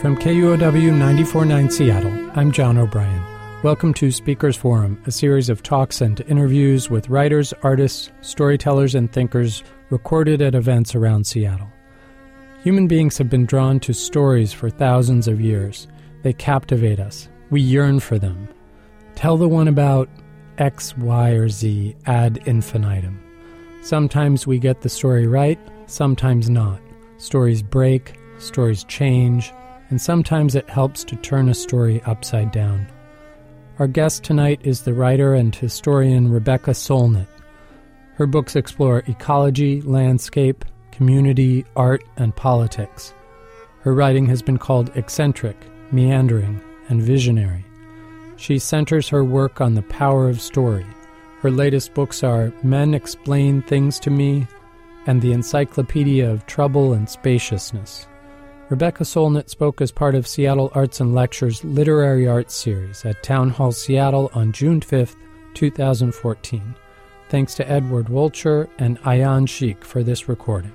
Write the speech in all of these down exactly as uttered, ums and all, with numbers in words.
From K U O W ninety-four point nine Seattle, I'm John O'Brien. Welcome to Speakers Forum, a series of talks and interviews with writers, artists, storytellers, and thinkers recorded at events around Seattle. Human beings have been drawn to stories for thousands of years. They captivate us. We yearn for them. Tell the one about X, Y, or Z ad infinitum. Sometimes we get the story right, sometimes not. Stories break, stories change, and sometimes it helps to turn a story upside down. Our guest tonight is the writer and historian Rebecca Solnit. Her books explore ecology, landscape, community, art, and politics. Her writing has been called eccentric, meandering, and visionary. She centers her work on the power of story. Her latest books are Men Explain Things to Me and The Encyclopedia of Trouble and Spaciousness. Rebecca Solnit spoke as part of Seattle Arts and Lectures Literary Arts Series at Town Hall Seattle on June fifth, twenty fourteen. Thanks to Edward Wolcher and Ayan Sheikh for this recording.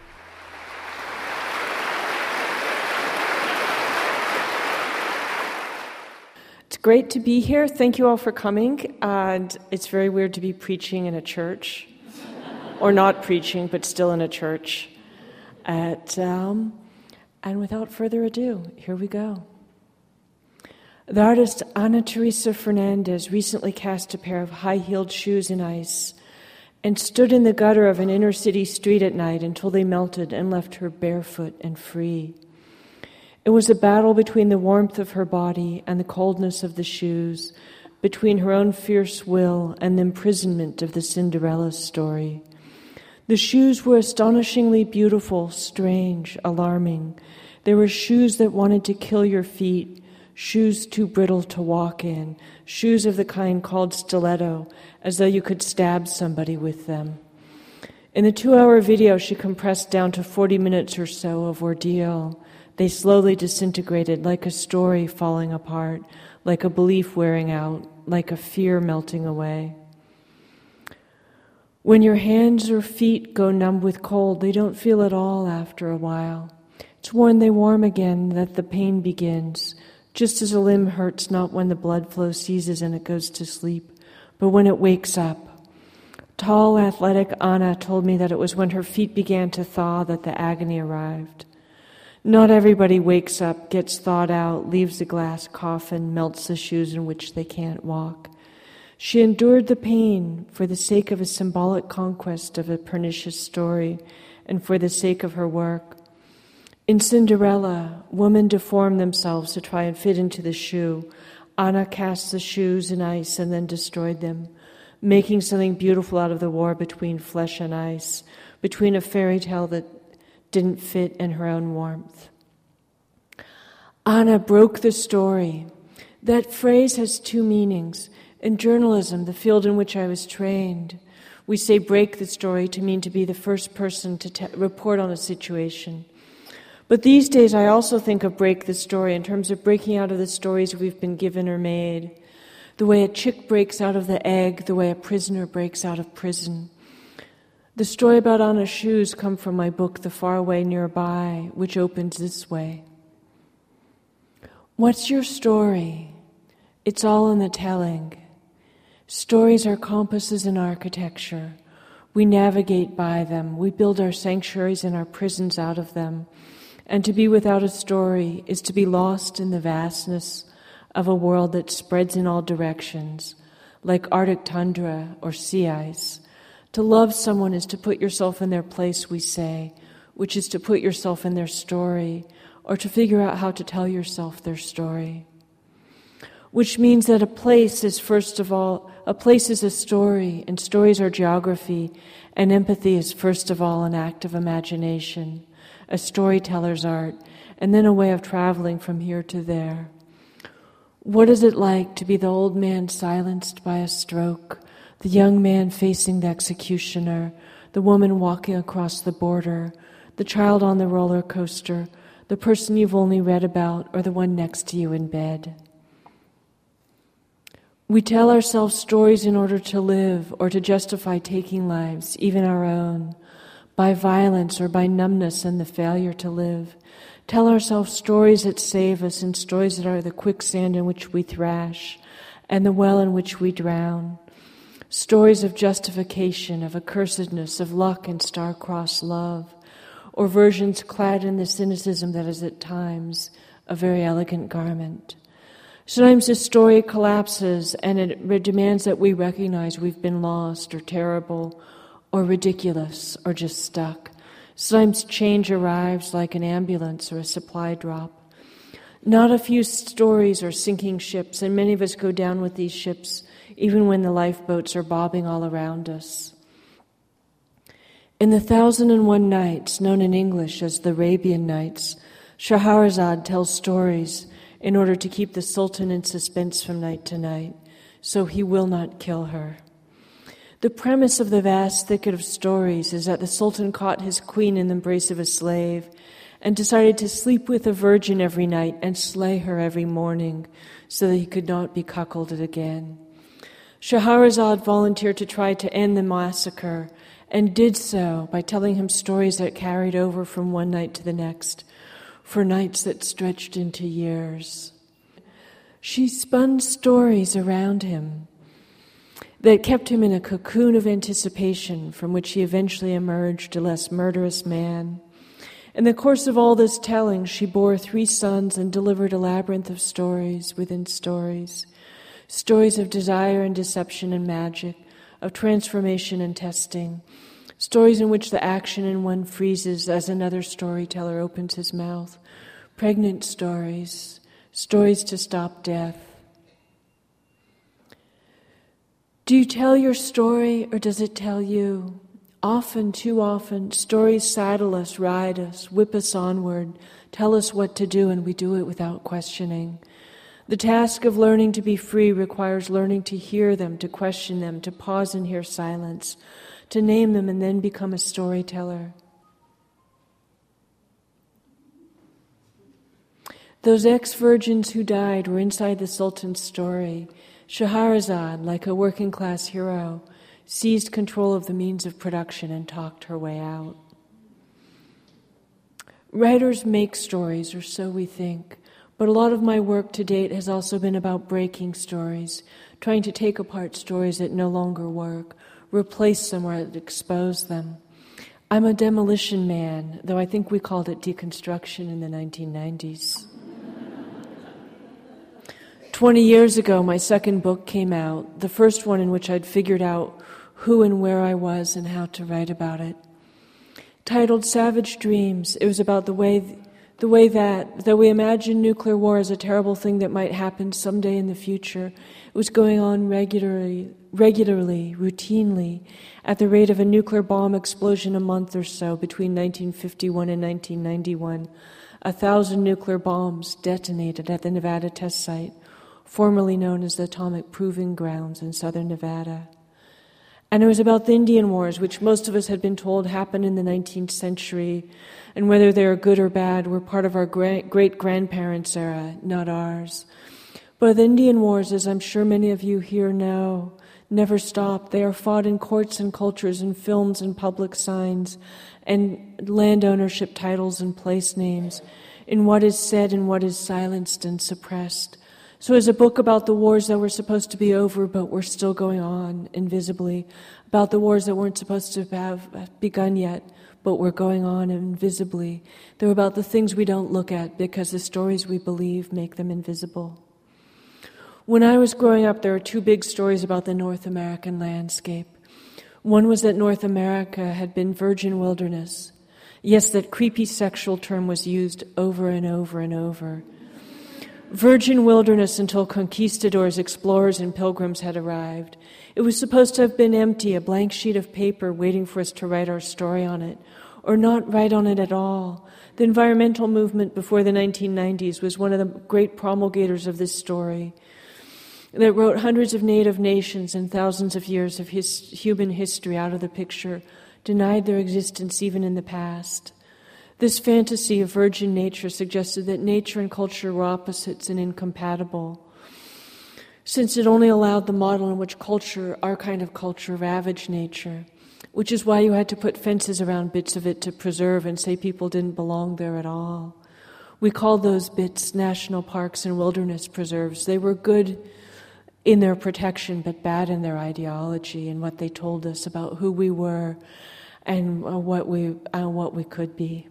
It's great to be here. Thank you all for coming. And it's very weird to be preaching in a church, or not preaching, but still in a church. At, um, and without further ado, here we go. The artist Ana Teresa Fernandez recently cast a pair of high-heeled shoes in ice and stood in the gutter of an inner-city street at night until they melted and left her barefoot and free. It was a battle between the warmth of her body and the coldness of the shoes, between her own fierce will and the imprisonment of the Cinderella story. The shoes were astonishingly beautiful, strange, alarming. They were shoes that wanted to kill your feet, shoes too brittle to walk in, shoes of the kind called stiletto, as though you could stab somebody with them. In the two-hour video, she compressed down to forty minutes or so of ordeal. They slowly disintegrated, like a story falling apart, like a belief wearing out, like a fear melting away. When your hands or feet go numb with cold, they don't feel at all after a while. It's when they warm again that the pain begins, just as a limb hurts not when the blood flow ceases and it goes to sleep, but when it wakes up. Tall, athletic Ana told me that it was when her feet began to thaw that the agony arrived. Not everybody wakes up, gets thawed out, leaves the glass coffin, melts the shoes in which they can't walk. She endured the pain for the sake of a symbolic conquest of a pernicious story and for the sake of her work. In Cinderella, women deform themselves to try and fit into the shoe. Ana cast the shoes in ice and then destroyed them, making something beautiful out of the war between flesh and ice, between a fairy tale that didn't fit in her own warmth. Ana broke the story. That phrase has two meanings. In journalism, the field in which I was trained, we say break the story to mean to be the first person to te- report on a situation. But these days I also think of break the story in terms of breaking out of the stories we've been given or made. The way a chick breaks out of the egg, the way a prisoner breaks out of prison. The story about Ana's shoes come from my book, The Faraway Nearby, which opens this way. What's your story? It's all in the telling. Stories are compasses in architecture. We navigate by them. We build our sanctuaries and our prisons out of them. And to be without a story is to be lost in the vastness of a world that spreads in all directions, like Arctic tundra or sea ice. To love someone is to put yourself in their place, we say, which is to put yourself in their story, or to figure out how to tell yourself their story. Which means that a place is, first of all, a place is a story, and stories are geography, and empathy is, first of all, an act of imagination, a storyteller's art, and then a way of traveling from here to there. What is it like to be the old man silenced by a stroke, the young man facing the executioner, the woman walking across the border, the child on the roller coaster, the person you've only read about, or the one next to you in bed? We tell ourselves stories in order to live or to justify taking lives, even our own. by violence or by numbness and the failure to live. Tell ourselves stories that save us and stories that are the quicksand in which we thrash and the well in which we drown. Stories of justification, of accursedness, of luck and star-crossed love, or versions clad in the cynicism that is at times a very elegant garment. Sometimes the story collapses and it demands that we recognize we've been lost or terrible or ridiculous or just stuck. Sometimes change arrives like an ambulance or a supply drop. Not a few stories are sinking ships, and many of us go down with these ships even when the lifeboats are bobbing all around us. In the Thousand and One Nights, known in English as the Arabian Nights, Shahrazad tells stories in order to keep the Sultan in suspense from night to night, so he will not kill her. The premise of the vast thicket of stories is that the Sultan caught his queen in the embrace of a slave and decided to sleep with a virgin every night and slay her every morning so that he could not be cuckolded again. Shahrazad volunteered to try to end the massacre and did so by telling him stories that carried over from one night to the next, for nights that stretched into years. She spun stories around him that kept him in a cocoon of anticipation from which he eventually emerged a less murderous man. In the course of all this telling, she bore three sons and delivered a labyrinth of stories within stories, stories of desire and deception and magic, of transformation and testing, stories in which the action in one freezes as another storyteller opens his mouth, pregnant stories, stories to stop death. Do you tell your story, or does it tell you? Often, too often, stories saddle us, ride us, whip us onward, tell us what to do, and we do it without questioning. The task of learning to be free requires learning to hear them, to question them, to pause and hear silence, to name them and then become a storyteller. Those ex-virgins who died were inside the Sultan's story. Shahrazad, like a working-class hero, seized control of the means of production and talked her way out. Writers make stories, or so we think, but a lot of my work to date has also been about breaking stories, trying to take apart stories that no longer work, replace them or expose them. I'm a demolition man, though I think we called it deconstruction in the nineteen nineties. Twenty years ago, my second book came out, the first one in which I'd figured out who and where I was and how to write about it. Titled Savage Dreams, it was about the way the way that, though we imagine nuclear war as a terrible thing that might happen someday in the future, it was going on regularly, regularly, routinely, at the rate of a nuclear bomb explosion a month or so between nineteen fifty-one and nineteen ninety-one. A thousand nuclear bombs detonated at the Nevada test site, formerly known as the Atomic Proving Grounds in southern Nevada. And it was about the Indian Wars, which most of us had been told happened in the nineteenth century, and whether they are good or bad were part of our great-grandparents' era, not ours. But the Indian Wars, as I'm sure many of you here know, never stopped. They are fought in courts and cultures and films and public signs and land ownership titles and place names, in what is said and what is silenced and suppressed. So it's a book about the wars that were supposed to be over but were still going on invisibly, about the wars that weren't supposed to have begun yet but were going on invisibly. They're about the things we don't look at because the stories we believe make them invisible. When I was growing up, there were two big stories about the North American landscape. One was that North America had been virgin wilderness. Yes, that creepy sexual term was used over and over and over. Virgin wilderness until conquistadors, explorers, and pilgrims had arrived. It was supposed to have been empty, a blank sheet of paper waiting for us to write our story on it, or not write on it at all. The environmental movement before the nineteen nineties was one of the great promulgators of this story that wrote hundreds of native nations and thousands of years of his human history out of the picture, denied their existence even in the past. This fantasy of virgin nature suggested that nature and culture were opposites and incompatible, since it only allowed the model in which culture, our kind of culture, ravaged nature. which is why you had to put fences around bits of it to preserve and say people didn't belong there at all. We called those bits national parks and wilderness preserves. They were good in their protection, but bad in their ideology and what they told us about who we were and what we and what we could be.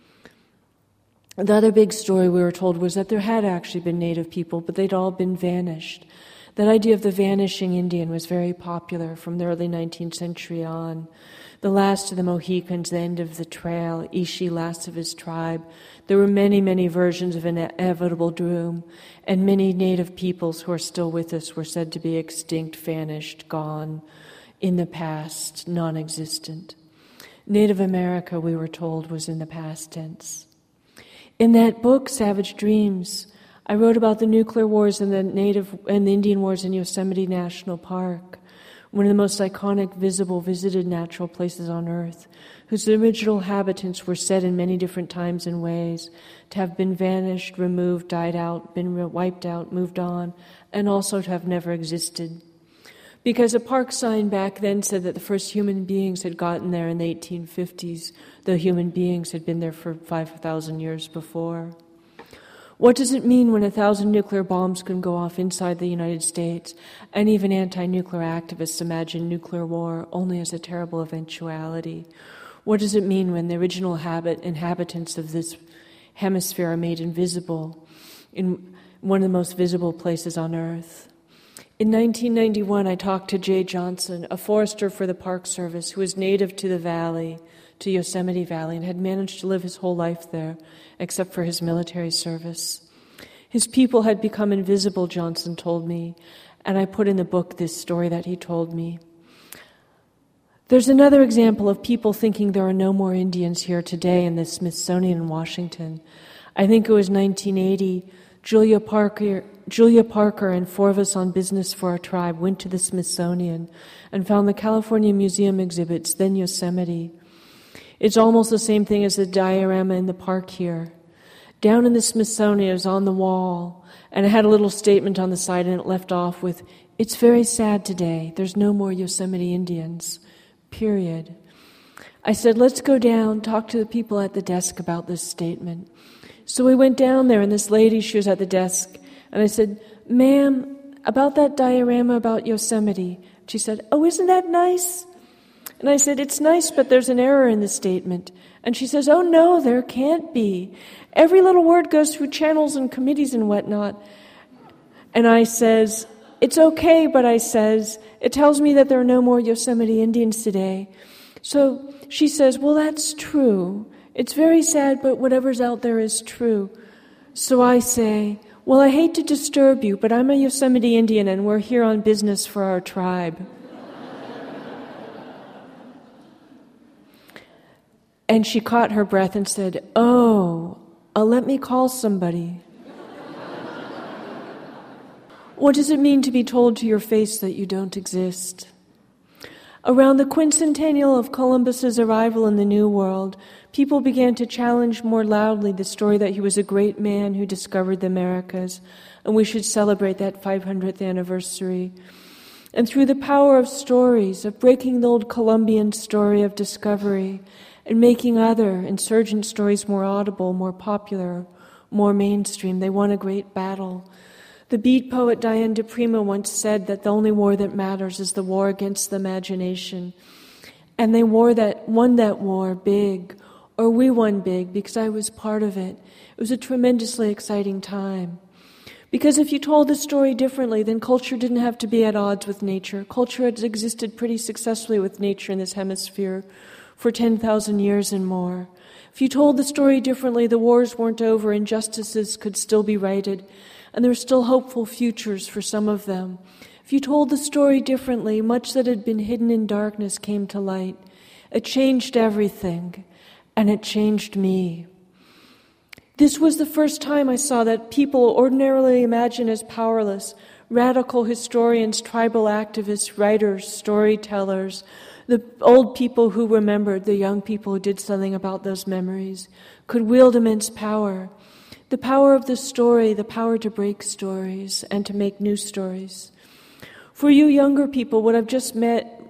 The other big story we were told was that there had actually been native people, but they'd all been vanished. That idea of the vanishing Indian was very popular from the early nineteenth century on. The last of the Mohicans, the end of the trail, Ishi, last of his tribe. There were many, many versions of inevitable doom, and many native peoples who are still with us were said to be extinct, vanished, gone, in the past, non-existent. Native America, we were told, was in the past tense. In that book, Savage Dreams, I wrote about the nuclear wars and the native and the Indian wars in Yosemite National Park, one of the most iconic, visible, visited natural places on Earth, whose original inhabitants were said in many different times and ways to have been vanished, removed, died out, been wiped out, moved on, and also to have never existed. Because a park sign back then said that the first human beings had gotten there in the eighteen fifties, though human beings had been there for five thousand years before. What does it mean when a thousand nuclear bombs can go off inside the United States, and even anti-nuclear activists imagine nuclear war only as a terrible eventuality? What does it mean when the original habit, inhabitants of this hemisphere are made invisible in one of the most visible places on Earth? In nineteen ninety-one, I talked to Jay Johnson, a forester for the Park Service who was native to the valley, to Yosemite Valley, and had managed to live his whole life there, except for his military service. His people had become invisible, Johnson told me, and I put in the book this story that he told me. There's another example of people thinking there are no more Indians here today in the Smithsonian in Washington. I think it was nineteen eighty. Julia Parker, Julia Parker and four of us on Business for Our Tribe went to the Smithsonian and found the California Museum exhibits, then Yosemite. It's almost the same thing as the diorama in the park here. Down in the Smithsonian, it was on the wall, and it had a little statement on the side, and it left off with, "It's very sad today. There's no more Yosemite Indians." Period. I said, let's go down, talk to the people at the desk about this statement. So we went down there, and this lady, she was at the desk, and I said, "Ma'am, about that diorama about Yosemite." She said, "Oh, isn't that nice?" And I said, "It's nice, but there's an error in the statement." And she says, "Oh, no, there can't be. Every little word goes through channels and committees and whatnot." And I says, "It's okay," but I says, "it tells me that there are no more Yosemite Indians today." So she says, "Well, that's true. It's very sad, but whatever's out there is true." So I say, "Well, I hate to disturb you, but I'm a Yosemite Indian and we're here on business for our tribe." And she caught her breath and said, "Oh, uh, let me call somebody." What does it mean to be told to your face that you don't exist? Around the quincentennial of Columbus's arrival in the New World, people began to challenge more loudly the story that he was a great man who discovered the Americas, and we should celebrate that five hundredth anniversary. And through the power of stories, of breaking the old Columbian story of discovery, and making other insurgent stories more audible, more popular, more mainstream, they won a great battle. The beat poet Diane DePrima once said that the only war that matters is the war against the imagination. And they wore that, won that war big, or we won big, because I was part of it. It was a tremendously exciting time. Because if you told the story differently, then culture didn't have to be at odds with nature. Culture has existed pretty successfully with nature in this hemisphere for ten thousand years and more. If you told the story differently, the wars weren't over, injustices could still be righted, and there were still hopeful futures for some of them. If you told the story differently, much that had been hidden in darkness came to light. It changed everything, and it changed me. This was the first time I saw that people ordinarily imagined as powerless, radical historians, tribal activists, writers, storytellers, the old people who remembered, the young people who did something about those memories, could wield immense power. The power of the story, the power to break stories and to make new stories. For you younger people, what I've just met,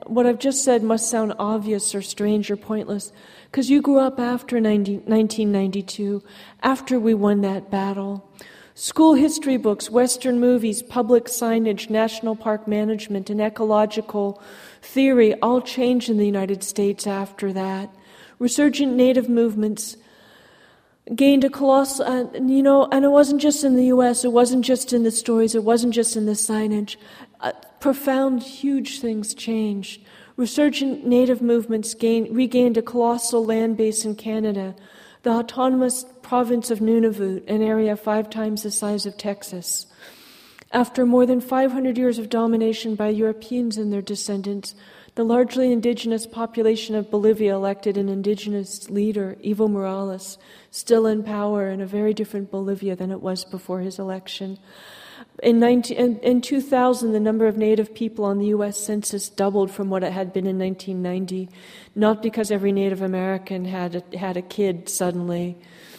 what I've just said must sound obvious or strange or pointless, because you grew up after nineteen ninety-two, after we won that battle. School history books, Western movies, public signage, national park management, and ecological theory all changed in the United States after that. Resurgent Native movements gained a colossal, uh, you know, and it wasn't just in the U S, it wasn't just in the stories, it wasn't just in the signage. Uh, profound, huge things changed. Resurgent Native movements gained, regained a colossal land base in Canada, the autonomous province of Nunavut, an area five times the size of Texas. After more than five hundred years of domination by Europeans and their descendants, the largely indigenous population of Bolivia elected an indigenous leader, Evo Morales, still in power in a very different Bolivia than it was before his election. In, nineteen, in, in two thousand, the number of Native people on the U S Census doubled from what it had been in nineteen ninety, not because every Native American had a, had a kid suddenly,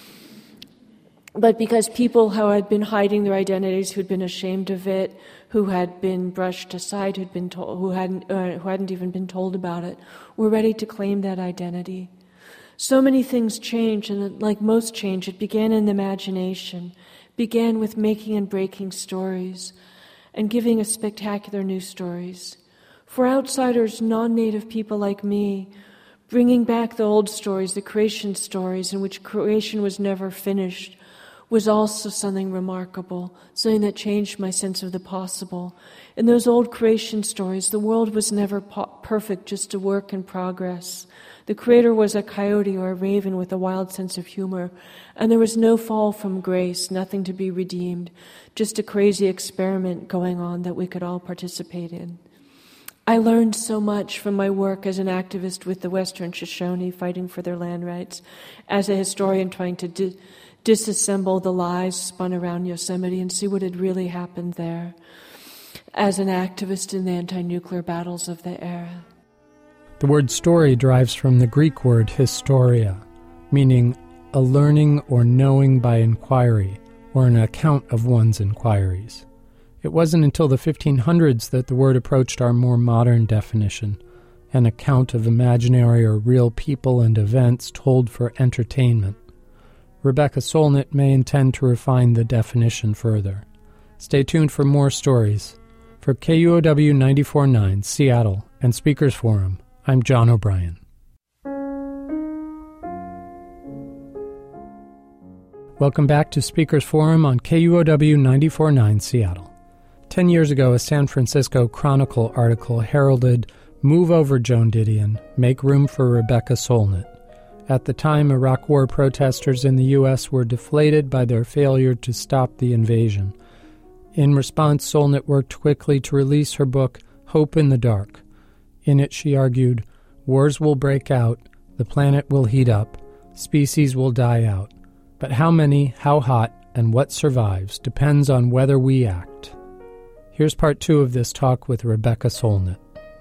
but because people who had been hiding their identities, who'd been ashamed of it, who had been brushed aside, who'd been told, who hadn't, uh, who hadn't even been told about it, were ready to claim that identity. So many things changed, and like most change, it began in the imagination, began with making and breaking stories, and giving us spectacular new stories. For outsiders, non-native people like me, bringing back the old stories, the creation stories, in which creation was never finished, was also something remarkable, something that changed my sense of the possible. In those old creation stories, the world was never po- perfect, just a work in progress. The creator was a coyote or a raven with a wild sense of humor, and there was no fall from grace, nothing to be redeemed, just a crazy experiment going on that we could all participate in. I learned so much from my work as an activist with the Western Shoshone fighting for their land rights, as a historian trying to di- disassemble the lies spun around Yosemite and see what had really happened there, as an activist in the anti-nuclear battles of the era. The word story derives from the Greek word historia, meaning a learning or knowing by inquiry, or an account of one's inquiries. It wasn't until the fifteen hundreds that the word approached our more modern definition, an account of imaginary or real people and events told for entertainment. Rebecca Solnit may intend to refine the definition further. Stay tuned for more stories. For K U O W ninety-four point nine, Seattle, and Speakers Forum, I'm John O'Brien. Welcome back to Speakers Forum on K U O W ninety-four point nine, Seattle. Ten years ago, a San Francisco Chronicle article heralded, "Move over, Joan Didion, make room for Rebecca Solnit." At the time, Iraq War protesters in the U S were deflated by their failure to stop the invasion. In response, Solnit worked quickly to release her book, Hope in the Dark. In it, she argued, wars will break out, the planet will heat up, species will die out. But how many, how hot, and what survives depends on whether we act. Here's part two of this talk with Rebecca Solnit.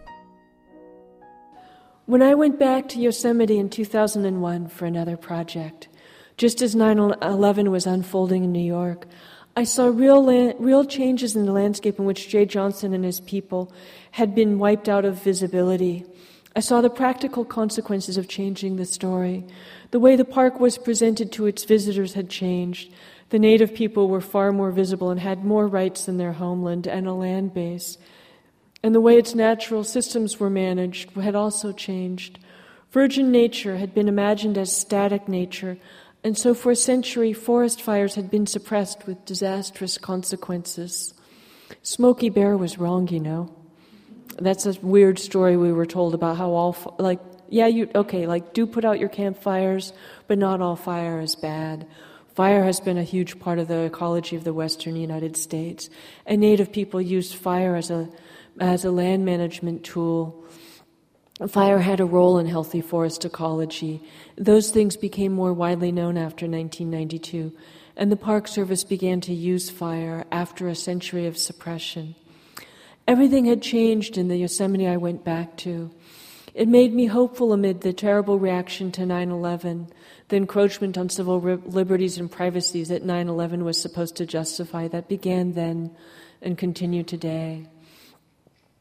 When I went back to Yosemite in two thousand one for another project, just as nine eleven was unfolding in New York, I saw real la- real changes in the landscape in which Jay Johnson and his people had been wiped out of visibility. I saw the practical consequences of changing the story. The way the park was presented to its visitors had changed. The native people were far more visible and had more rights than their homeland and a land base. And the way its natural systems were managed had also changed. Virgin nature had been imagined as static nature, and so for a century forest fires had been suppressed with disastrous consequences. Smokey Bear was wrong, you know. That's a weird story we were told about how all, like, yeah, you, okay, like, do put out your campfires, but not all fire is bad. Fire has been a huge part of the ecology of the western United States, and Native people used fire as a as a land management tool. Fire had a role in healthy forest ecology. Those things became more widely known after nineteen ninety-two, and the Park Service began to use fire after a century of suppression. Everything had changed in the Yosemite I went back to. It made me hopeful amid the terrible reaction to nine eleven, the encroachment on civil liberties and privacies that nine eleven was supposed to justify, that began then and continue today.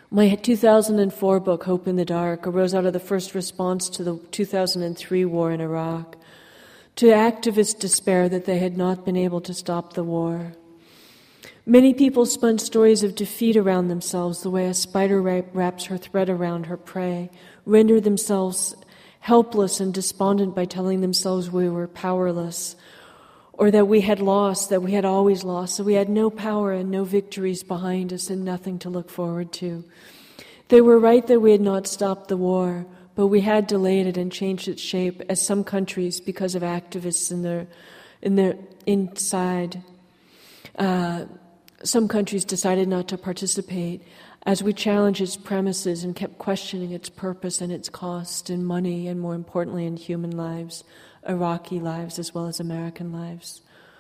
My two thousand four book, Hope in the Dark, arose out of the first response to the two thousand three war in Iraq, to activists' despair that they had not been able to stop the war. Many people spun stories of defeat around themselves the way a spider wraps her thread around her prey, rendered themselves helpless and despondent by telling themselves we were powerless, or that we had lost, that we had always lost, so we had no power and no victories behind us and nothing to look forward to. They were right that we had not stopped the war, but we had delayed it and changed its shape, as some countries, because of activists in their, in their inside, uh, some countries decided not to participate as we challenged its premises and kept questioning its purpose and its cost in money and, more importantly, in human lives, Iraqi lives as well as American lives.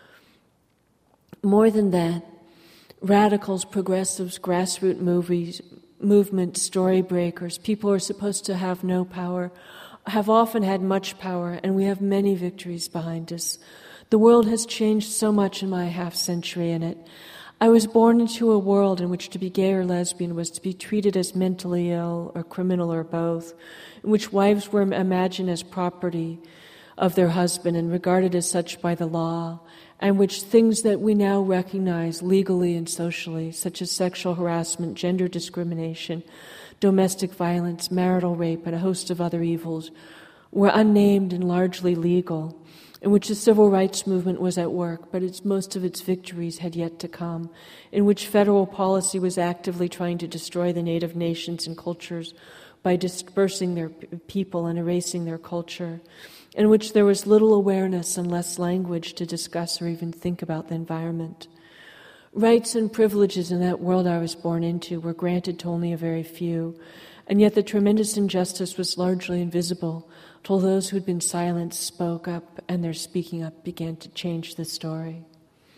More than that, radicals, progressives, grassroots movies, movement, story breakers, people who are supposed to have no power, have often had much power, and we have many victories behind us. The world has changed so much in my half century in it. I was born into a world in which to be gay or lesbian was to be treated as mentally ill or criminal or both, in which wives were imagined as property of their husband and regarded as such by the law, and which things that we now recognize legally and socially, such as sexual harassment, gender discrimination, domestic violence, marital rape, and a host of other evils, were unnamed and largely legal, in which the civil rights movement was at work, but its, most of its victories had yet to come, in which federal policy was actively trying to destroy the native nations and cultures by dispersing their people and erasing their culture, in which there was little awareness and less language to discuss or even think about the environment. Rights and privileges in that world I was born into were granted to only a very few, and yet the tremendous injustice was largely invisible till those who had been silenced spoke up, and their speaking up began to change the story.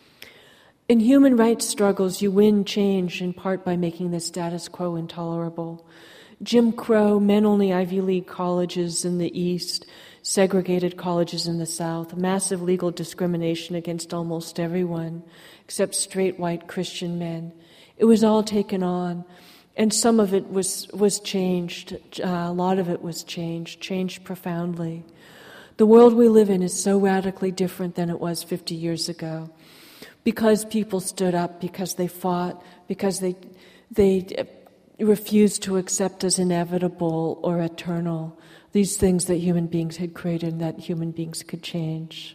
In human rights struggles, you win change in part by making the status quo intolerable. Jim Crow, men-only Ivy League colleges in the East, segregated colleges in the South, massive legal discrimination against almost everyone except straight white Christian men. It was all taken on, and some of it was, was changed. Uh, a lot of it was changed, changed profoundly. The world we live in is so radically different than it was fifty years ago, because people stood up, because they fought, because they they refused to accept as inevitable or eternal these things that human beings had created and that human beings could change.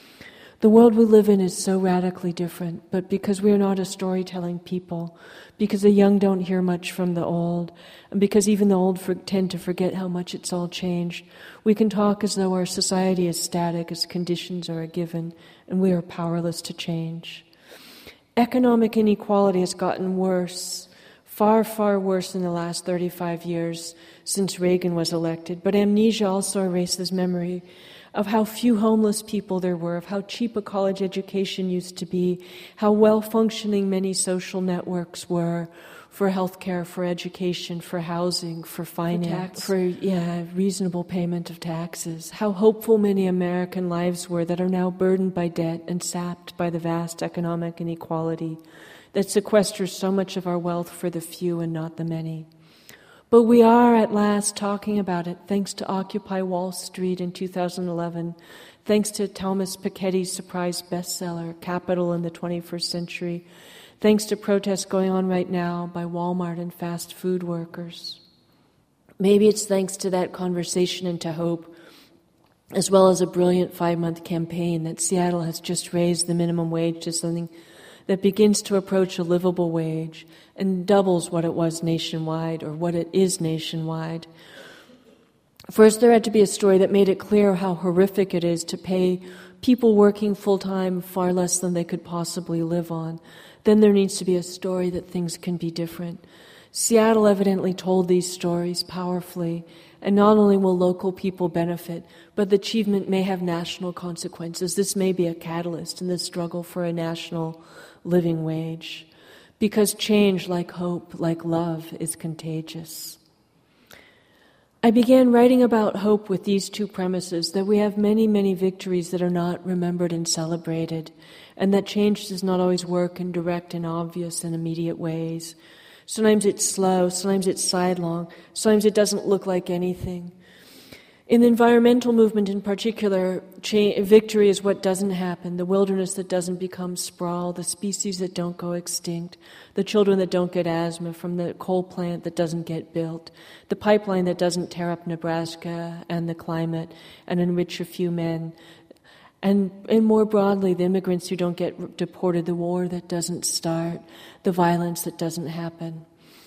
The world we live in is so radically different, but because we are not a storytelling people, because the young don't hear much from the old, and because even the old for, tend to forget how much it's all changed, we can talk as though our society is static, as conditions are a given, and we are powerless to change. Economic inequality has gotten worse, far, far worse in the last thirty-five years since Reagan was elected, but amnesia also erases memory of how few homeless people there were, of how cheap a college education used to be, how well-functioning many social networks were for healthcare, for education, for housing, for finance, for, tax. for yeah, reasonable payment of taxes, how hopeful many American lives were that are now burdened by debt and sapped by the vast economic inequality that sequesters so much of our wealth for the few and not the many. But we are at last talking about it, thanks to Occupy Wall Street in two thousand eleven, thanks to Thomas Piketty's surprise bestseller, Capital in the twenty-first century, thanks to protests going on right now by Walmart and fast food workers. Maybe it's thanks to that conversation and to hope, as well as a brilliant five-month campaign that Seattle has just raised the minimum wage to something that begins to approach a livable wage and doubles what it was nationwide, or what it is nationwide. First, there had to be a story that made it clear how horrific it is to pay people working full-time far less than they could possibly live on. Then there needs to be a story that things can be different. Seattle evidently told these stories powerfully, and not only will local people benefit, but the achievement may have national consequences. This may be a catalyst in the struggle for a national living wage, because change, like hope, like love, is contagious. I began writing about hope with these two premises, that we have many, many victories that are not remembered and celebrated, and that change does not always work in direct and obvious and immediate ways. Sometimes it's slow, sometimes it's sidelong, sometimes it doesn't look like anything. In the environmental movement in particular, cha- victory is what doesn't happen, the wilderness that doesn't become sprawl, the species that don't go extinct, the children that don't get asthma from the coal plant that doesn't get built, the pipeline that doesn't tear up Nebraska and the climate and enrich a few men, and, and more broadly, the immigrants who don't get deported, the war that doesn't start, the violence that doesn't happen.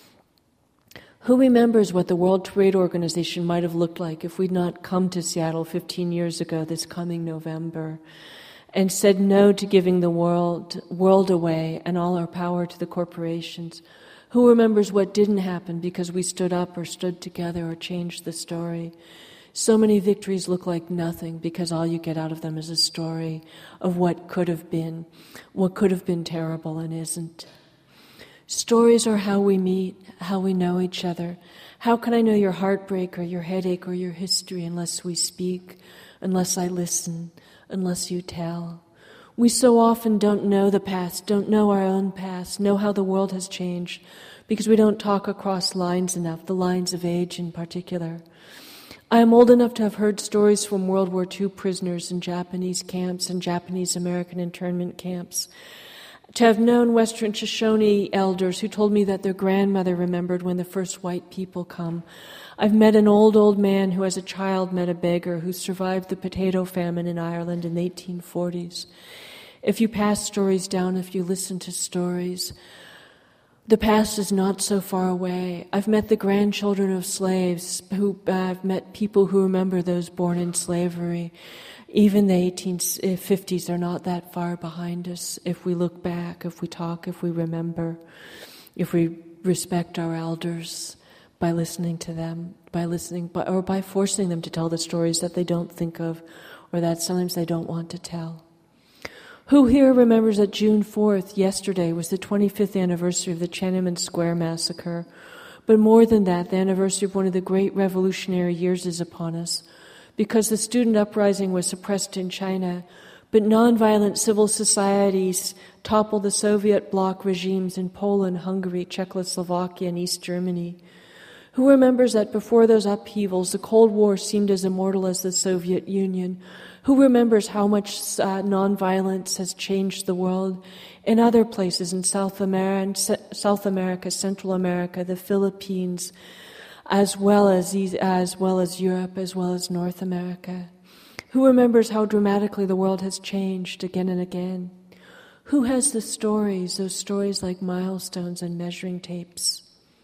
Who remembers what the World Trade Organization might have looked like if we'd not come to Seattle fifteen years ago this coming November and said no to giving the world world away and all our power to the corporations? Who remembers what didn't happen because we stood up or stood together or changed the story? So many victories look like nothing because all you get out of them is a story of what could have been, what could have been terrible and isn't. Stories are how we meet, how we know each other. How can I know your heartbreak or your headache or your history unless we speak, unless I listen, unless you tell? We so often don't know the past, don't know our own past, know how the world has changed, because we don't talk across lines enough, the lines of age in particular. I am old enough to have heard stories from World War Two prisoners in Japanese camps and Japanese American internment camps, to have known Western Shoshone elders who told me that their grandmother remembered when the first white people come. I've met an old, old man who as a child met a beggar who survived the potato famine in Ireland in the eighteen forties. If you pass stories down, if you listen to stories, the past is not so far away. I've met the grandchildren of slaves, who uh, I've met people who remember those born in slavery. Even the eighteen fifties are not that far behind us if we look back, if we talk, if we remember, if we respect our elders by listening to them, by listening, by, or by forcing them to tell the stories that they don't think of or that sometimes they don't want to tell. Who here remembers that June fourth, yesterday, was the twenty-fifth anniversary of the Tiananmen Square massacre? But more than that, the anniversary of one of the great revolutionary years is upon us, because the student uprising was suppressed in China, but nonviolent civil societies toppled the Soviet bloc regimes in Poland, Hungary, Czechoslovakia, and East Germany. Who remembers that before those upheavals, the Cold War seemed as immortal as the Soviet Union? Who remembers how much uh, nonviolence has changed the world in other places in South America, South America, Central America, the Philippines, as well as as well as Europe, as well as North America? Who remembers how dramatically the world has changed again and again? Who has the stories, those stories like milestones and measuring tapes?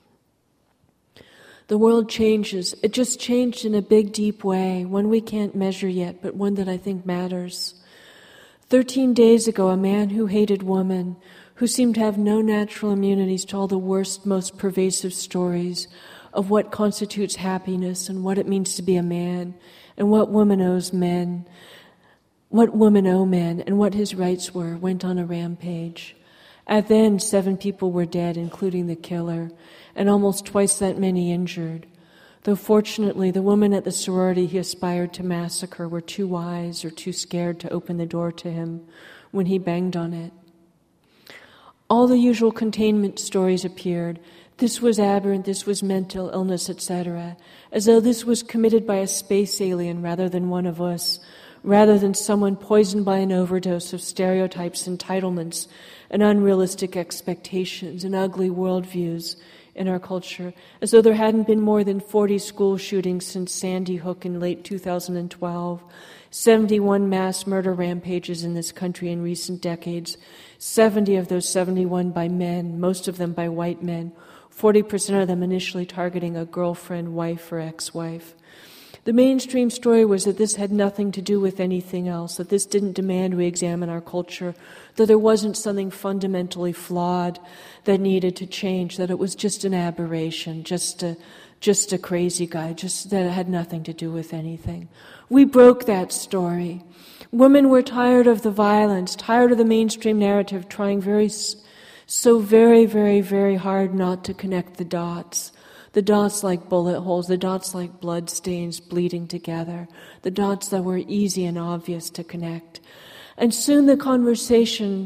The world changes. It just changed in a big, deep way, one we can't measure yet, but one that I think matters. Thirteen days ago, a man who hated women, who seemed to have no natural immunities to all the worst, most pervasive stories of what constitutes happiness and what it means to be a man and what woman owes men, what women owe men and what his rights were, went on a rampage. At then, seven people were dead, including the killer, and almost twice that many injured. Though fortunately, the women at the sorority he aspired to massacre were too wise or too scared to open the door to him when he banged on it. All the usual containment stories appeared. This was aberrant, this was mental illness, et cetera, as though this was committed by a space alien rather than one of us, rather than someone poisoned by an overdose of stereotypes, entitlements, and unrealistic expectations and ugly worldviews in our culture, as though there hadn't been more than forty school shootings since Sandy Hook in late two thousand twelve, seventy-one mass murder rampages in this country in recent decades, seventy of those seventy-one by men, most of them by white men, forty percent of them initially targeting a girlfriend, wife, or ex-wife. The mainstream story was that this had nothing to do with anything else, that this didn't demand we examine our culture, that there wasn't something fundamentally flawed that needed to change, that it was just an aberration, just a, just a crazy guy, just that it had nothing to do with anything. We broke that story. Women were tired of the violence, tired of the mainstream narrative, trying very, so very, very, very hard not to connect the dots. The dots like bullet holes, the dots like blood stains bleeding together, the dots that were easy and obvious to connect. And soon the conversation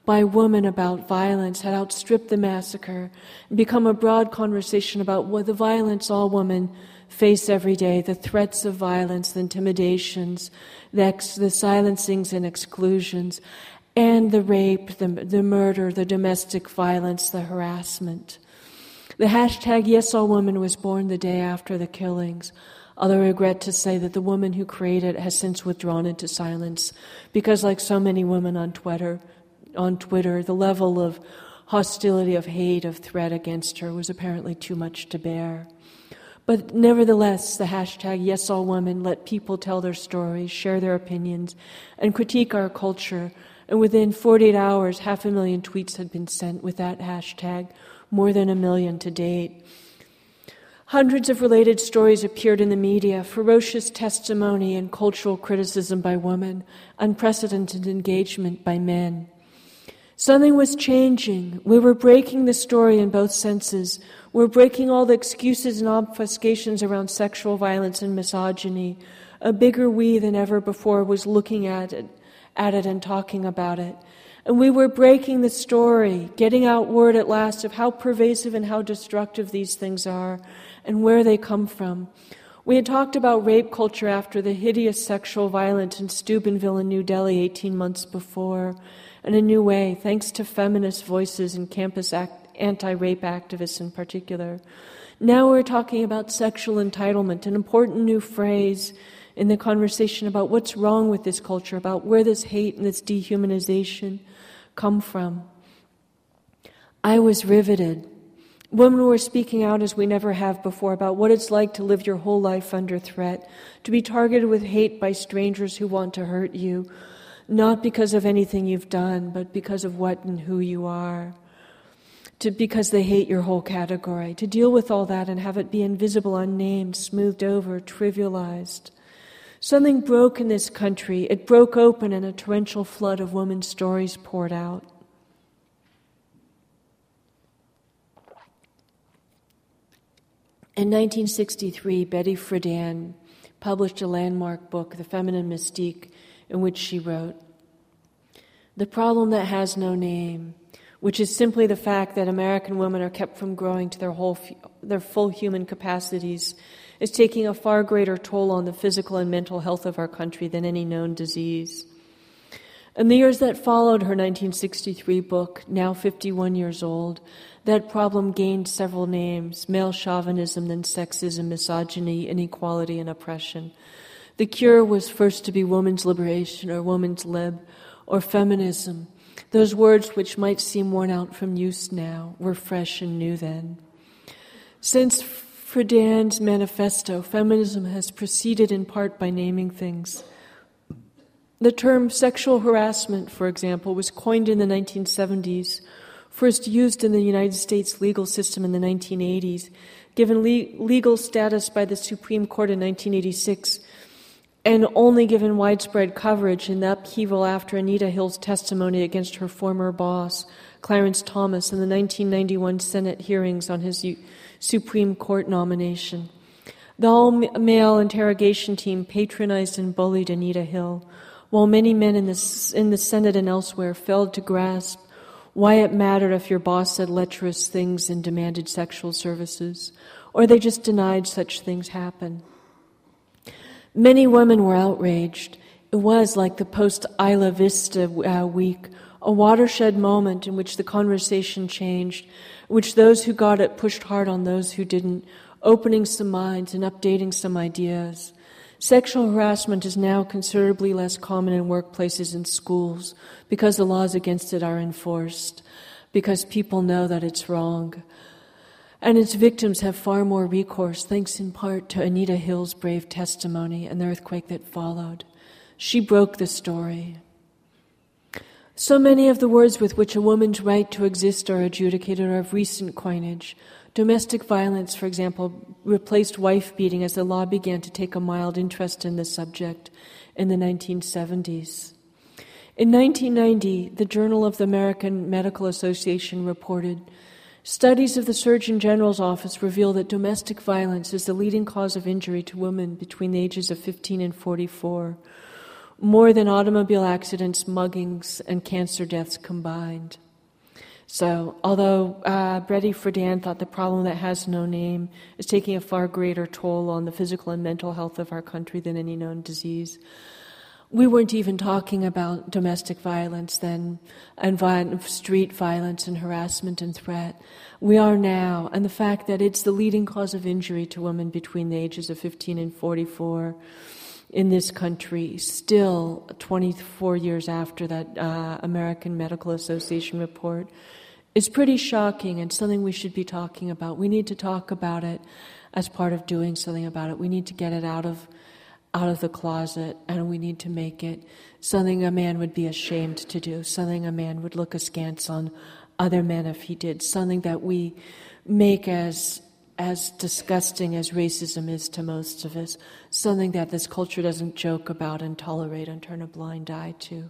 by women about violence had outstripped the massacre and become a broad conversation about what the violence all women face every day, the threats of violence, the intimidations, the, ex- the silencings and exclusions, and the rape, the, the murder, the domestic violence, the harassment. The hashtag Yes All Women was born the day after the killings, although I regret to say that the woman who created it has since withdrawn into silence because, like so many women on Twitter, on Twitter, the level of hostility, of hate, of threat against her was apparently too much to bear. But nevertheless, the hashtag Yes All Women let people tell their stories, share their opinions, and critique our culture. And within forty-eight hours, half a million tweets had been sent with that hashtag, more than a million to date. Hundreds of related stories appeared in the media, ferocious testimony and cultural criticism by women, unprecedented engagement by men. Something was changing. We were breaking the story in both senses. We were breaking all the excuses and obfuscations around sexual violence and misogyny. A bigger we than ever before was looking at it, at it and talking about it. And we were breaking the story, getting out word at last of how pervasive and how destructive these things are and where they come from. We had talked about rape culture after the hideous sexual violence in Steubenville in New Delhi eighteen months before. In a new way, thanks to feminist voices and campus act, anti-rape activists in particular. Now we're talking about sexual entitlement, an important new phrase in the conversation about what's wrong with this culture, about where this hate and this dehumanization come from. I was riveted. Women were speaking out as we never have before about what it's like to live your whole life under threat, to be targeted with hate by strangers who want to hurt you, not because of anything you've done, but because of what and who you are. To, because they hate your whole category. To deal with all that and have it be invisible, unnamed, smoothed over, trivialized. Something broke in this country. It broke open and a torrential flood of women's stories poured out. In nineteen sixty-three, Betty Friedan published a landmark book, The Feminine Mystique, in which she wrote, "The problem that has no name, which is simply the fact that American women are kept from growing to their whole, their full human capacities, is taking a far greater toll on the physical and mental health of our country than any known disease." In the years that followed her nineteen sixty-three book, now fifty-one years old, that problem gained several names: male chauvinism, then sexism, misogyny, inequality, and oppression. The cure was first to be woman's liberation or woman's lib or feminism. Those words, which might seem worn out from use now, were fresh and new then. Since Friedan's manifesto, feminism has proceeded in part by naming things. The term sexual harassment, for example, was coined in the nineteen seventies, first used in the United States legal system in the nineteen eighties, given le- legal status by the Supreme Court in nineteen eighty-six, and only given widespread coverage in the upheaval after Anita Hill's testimony against her former boss, Clarence Thomas, in the nineteen ninety-one Senate hearings on his U- Supreme Court nomination. The all-male interrogation team patronized and bullied Anita Hill, while many men in the, in the Senate and elsewhere failed to grasp why it mattered if your boss said lecherous things and demanded sexual services, or they just denied such things happen. Many women were outraged. It was like the post-Isla Vista uh, week, a watershed moment in which the conversation changed, in which those who got it pushed hard on those who didn't, opening some minds and updating some ideas. Sexual harassment is now considerably less common in workplaces and schools because the laws against it are enforced, because people know that it's wrong. And its victims have far more recourse, thanks in part to Anita Hill's brave testimony and the earthquake that followed. She broke the story. So many of the words with which a woman's right to exist are adjudicated are of recent coinage. Domestic violence, for example, replaced wife-beating as the law began to take a mild interest in the subject in the nineteen seventies. In nineteen ninety, the Journal of the American Medical Association reported, "Studies of the Surgeon General's office reveal that domestic violence is the leading cause of injury to women between the ages of fifteen and forty-four. more than automobile accidents, muggings, and cancer deaths combined. So, although uh, Betty Friedan thought the problem that has no name is taking a far greater toll on the physical and mental health of our country than any known disease, we weren't even talking about domestic violence then, and vi- street violence and harassment and threat. We are now, and the fact that it's the leading cause of injury to women between the ages of fifteen and forty-four in this country, still twenty-four years after that uh, American Medical Association report, is pretty shocking and something we should be talking about. We need to talk about it as part of doing something about it. We need to get it out of out of the closet, and we need to make it something a man would be ashamed to do, something a man would look askance on other men if he did, something that we make as as disgusting as racism is to most of us, something that this culture doesn't joke about and tolerate and turn a blind eye to.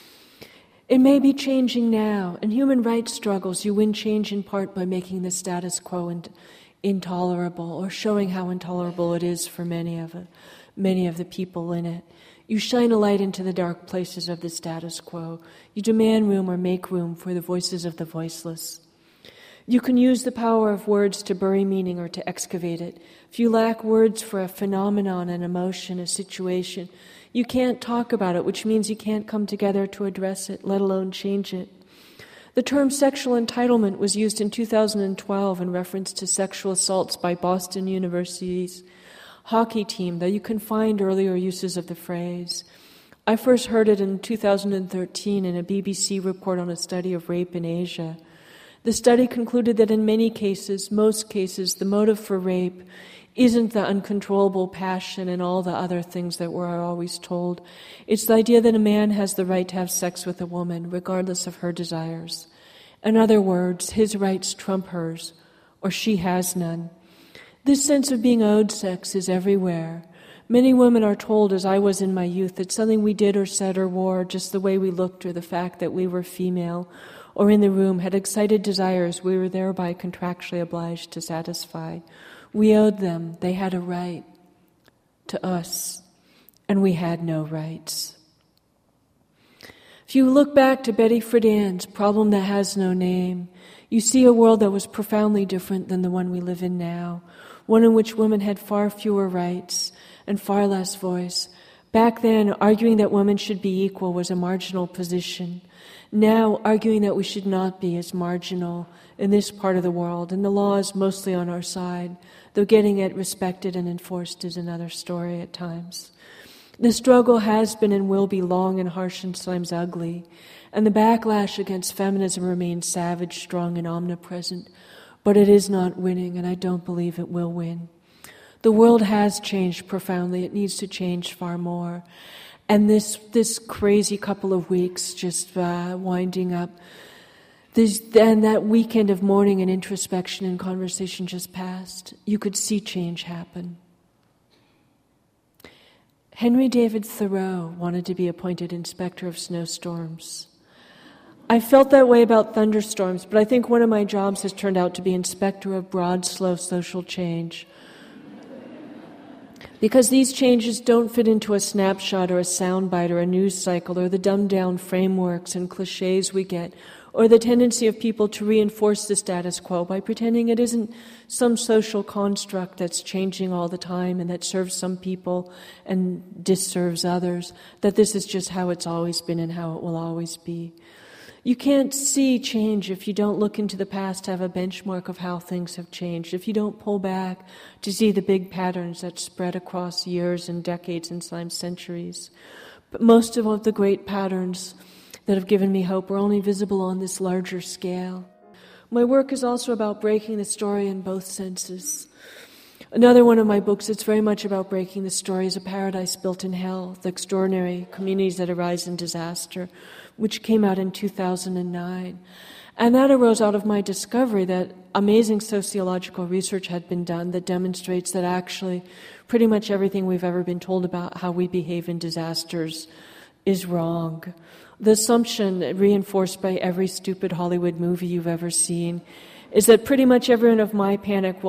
It may be changing now. In human rights struggles, you win change in part by making the status quo in, intolerable, or showing how intolerable it is for many of it, many of the people in it. You shine a light into the dark places of the status quo. You demand room or make room for the voices of the voiceless. You can use the power of words to bury meaning or to excavate it. If you lack words for a phenomenon, an emotion, a situation, you can't talk about it, which means you can't come together to address it, let alone change it. The term sexual entitlement was used in two thousand twelve in reference to sexual assaults by Boston University's hockey team, though you can find earlier uses of the phrase. I first heard it in two thousand thirteen in a B B C report on a study of rape in Asia. The study concluded that in many cases, most cases, the motive for rape isn't the uncontrollable passion and all the other things that we're always told. It's the idea that a man has the right to have sex with a woman, regardless of her desires. In other words, his rights trump hers, or she has none. This sense of being owed sex is everywhere. Many women are told, as I was in my youth, that something we did or said or wore, just the way we looked or the fact that we were female or in the room, had excited desires we were thereby contractually obliged to satisfy. We owed them. They had a right to us, and we had no rights. If you look back to Betty Friedan's Problem That Has No Name, you see a world that was profoundly different than the one we live in now, one in which women had far fewer rights and far less voice. Back then, arguing that women should be equal was a marginal position. Now, arguing that we should not be is marginal in this part of the world, and the law is mostly on our side, though getting it respected and enforced is another story at times. The struggle has been and will be long and harsh and sometimes ugly, and the backlash against feminism remains savage, strong, and omnipresent, but it is not winning, and I don't believe it will win. The world has changed profoundly. It needs to change far more. And this this crazy couple of weeks just uh, winding up, this, and that weekend of mourning and introspection and conversation just passed, you could see change happen. Henry David Thoreau wanted to be appointed inspector of snowstorms. I felt that way about thunderstorms, but I think one of my jobs has turned out to be inspector of broad, slow social change. Because these changes don't fit into a snapshot or a soundbite or a news cycle or the dumbed-down frameworks and cliches we get, or the tendency of people to reinforce the status quo by pretending it isn't some social construct that's changing all the time and that serves some people and disserves others, that this is just how it's always been and how it will always be. You can't see change if you don't look into the past to have a benchmark of how things have changed, if you don't pull back to see the big patterns that spread across years and decades and sometimes centuries. But most of the great patterns that have given me hope are only visible on this larger scale. My work is also about breaking the story in both senses. Another one of my books that's very much about breaking the story is A Paradise Built in Hell, The Extraordinary Communities That Arise in Disaster, which came out in two thousand nine. And that arose out of my discovery that amazing sociological research had been done that demonstrates that actually pretty much everything we've ever been told about how we behave in disasters is wrong. The assumption, reinforced by every stupid Hollywood movie you've ever seen, is that pretty much everyone of my panic will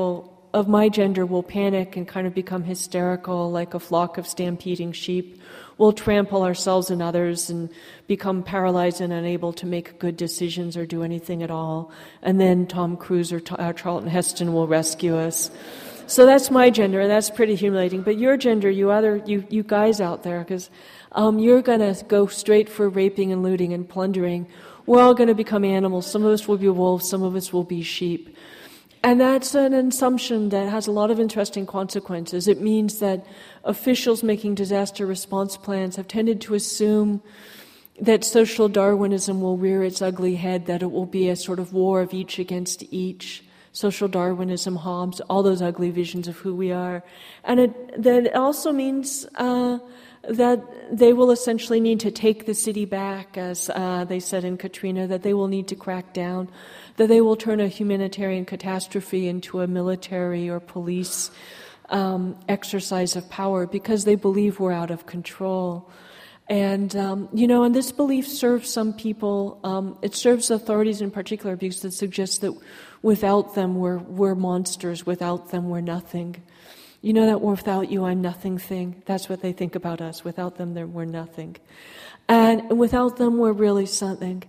of my gender will panic and kind of become hysterical like a flock of stampeding sheep. We'll trample ourselves and others and become paralyzed and unable to make good decisions or do anything at all. And then Tom Cruise or uh, Charlton Heston will rescue us. So that's my gender, and that's pretty humiliating. But your gender, you other, you, you guys out there, because um, you're going to go straight for raping and looting and plundering. We're all going to become animals. Some of us will be wolves, some of us will be sheep. And that's an assumption that has a lot of interesting consequences. It means that officials making disaster response plans have tended to assume that social Darwinism will rear its ugly head, that it will be a sort of war of each against each. Social Darwinism, Hobbes, all those ugly visions of who we are. And it, that it also means uh, that they will essentially need to take the city back, as uh, they said in Katrina, that they will need to crack down, that they will turn a humanitarian catastrophe into a military or police um, exercise of power because they believe we're out of control. And, um, you know, and this belief serves some people, um, it serves authorities in particular because it suggests that without them we're, we're monsters, without them we're nothing. You know that without you I'm nothing thing? That's what they think about us. Without them we're nothing. And without them we're really something.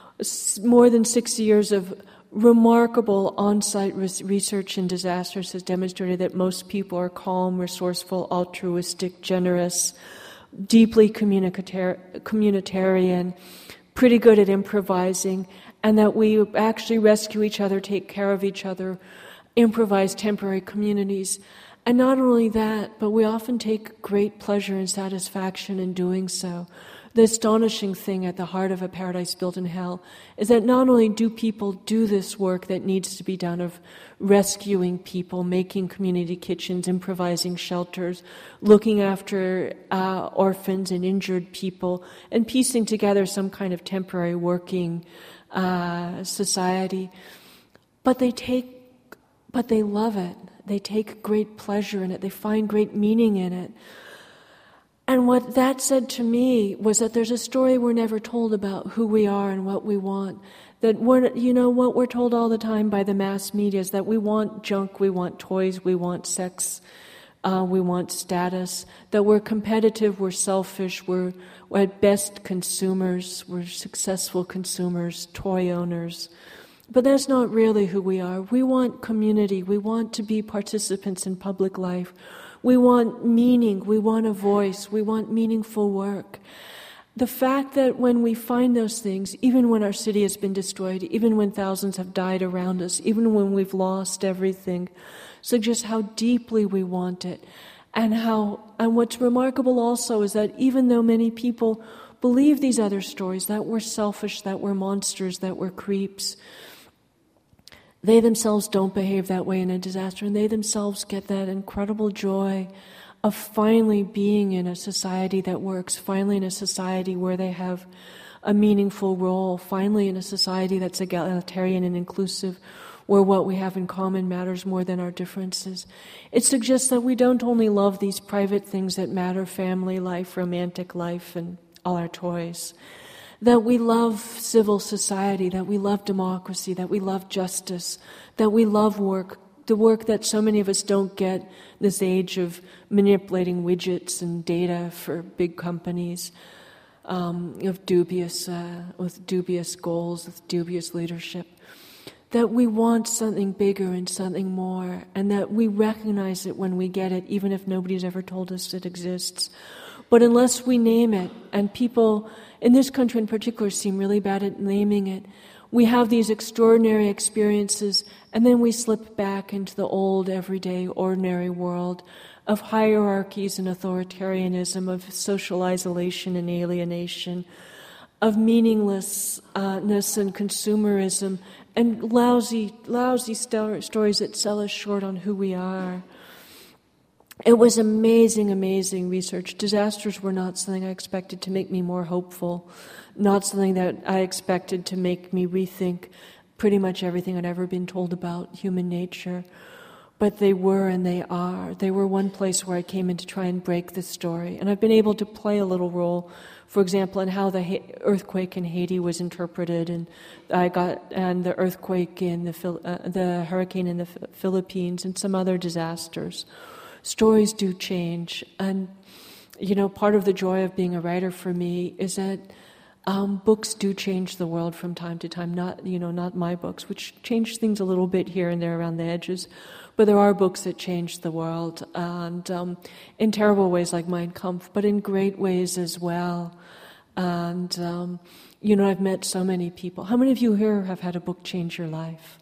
More than sixty years of remarkable on-site research in disasters has demonstrated that most people are calm, resourceful, altruistic, generous, deeply communicatar- communitarian, pretty good at improvising, and that we actually rescue each other, take care of each other, improvise temporary communities. And not only that, but we often take great pleasure and satisfaction in doing so. The astonishing thing at the heart of A Paradise Built in Hell is that not only do people do this work that needs to be done of rescuing people, making community kitchens, improvising shelters, looking after uh, orphans and injured people, and piecing together some kind of temporary working uh, society, but they take, but they love it. They take great pleasure in it. They find great meaning in it. And what that said to me was that there's a story we're never told about who we are and what we want. That we're, you know, what we're told all the time by the mass media is that we want junk, we want toys, we want sex, uh, we want status, that we're competitive, we're selfish, we're, we're at best consumers, we're successful consumers, toy owners. But that's not really who we are. We want community, we want to be participants in public life. We want meaning, we want a voice, we want meaningful work. The fact that when we find those things, even when our city has been destroyed, even when thousands have died around us, even when we've lost everything, suggests how deeply we want it. And how, and what's remarkable also is that even though many people believe these other stories, that we're selfish, that we're monsters, that we're creeps, they themselves don't behave that way in a disaster, and they themselves get that incredible joy of finally being in a society that works, finally in a society where they have a meaningful role, finally in a society that's egalitarian and inclusive, where what we have in common matters more than our differences. It suggests that we don't only love these private things that matter, family life, romantic life, and all our toys, that we love civil society, that we love democracy, that we love justice, that we love work, the work that so many of us don't get this age of manipulating widgets and data for big companies, um, of dubious, uh, with dubious goals, with dubious leadership. That we want something bigger and something more, and that we recognize it when we get it, even if nobody's ever told us it exists. But unless we name it, and people in this country in particular seem really bad at naming it, we have these extraordinary experiences, and then we slip back into the old, everyday, ordinary world of hierarchies and authoritarianism, of social isolation and alienation, of meaninglessness and consumerism, and lousy, lousy sto- stories that sell us short on who we are. It was amazing, amazing research. Disasters were not something I expected to make me more hopeful, not something that I expected to make me rethink pretty much everything I'd ever been told about human nature. but they were and they are. They were one place where I came in to try and break the story. And I've been able to play a little role, for example, in how the ha- earthquake in Haiti was interpreted, and I got and the earthquake in the Phil- uh, the hurricane in the F- Philippines, and some other disasters. Stories do change, and you know, part of the joy of being a writer for me is that um, books do change the world from time to time. Not you know, not my books, which change things a little bit here and there around the edges. But there are books that change the world, and um, in terrible ways like Mein Kampf, but in great ways as well. And, um, you know, I've met so many people. How many of you here have had a book change your life?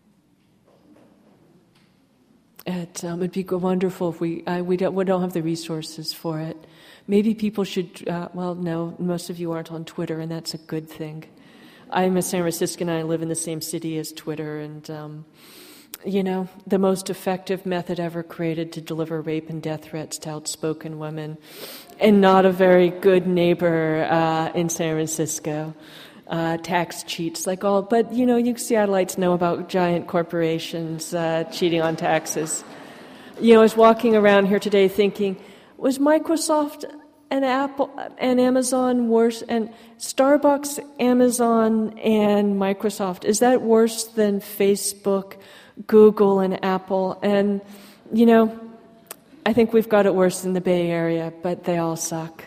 It, um, it'd be wonderful if we, uh, we, don't, we don't have the resources for it. Maybe people should, uh, well, no, most of you aren't on Twitter, and that's a good thing. I'm a San Franciscan, and I live in the same city as Twitter, and... Um, You know, the most effective method ever created to deliver rape and death threats to outspoken women, and not a very good neighbor uh, in San Francisco. Uh, tax cheats, like all, but you know, you Seattleites know about giant corporations uh, cheating on taxes. You know, I was walking around here today thinking, was Microsoft and Apple and Amazon worse, and Starbucks, Amazon, and Microsoft, is that worse than Facebook, Google, and Apple? And, you know, I think we've got it worse in the Bay Area, but they all suck.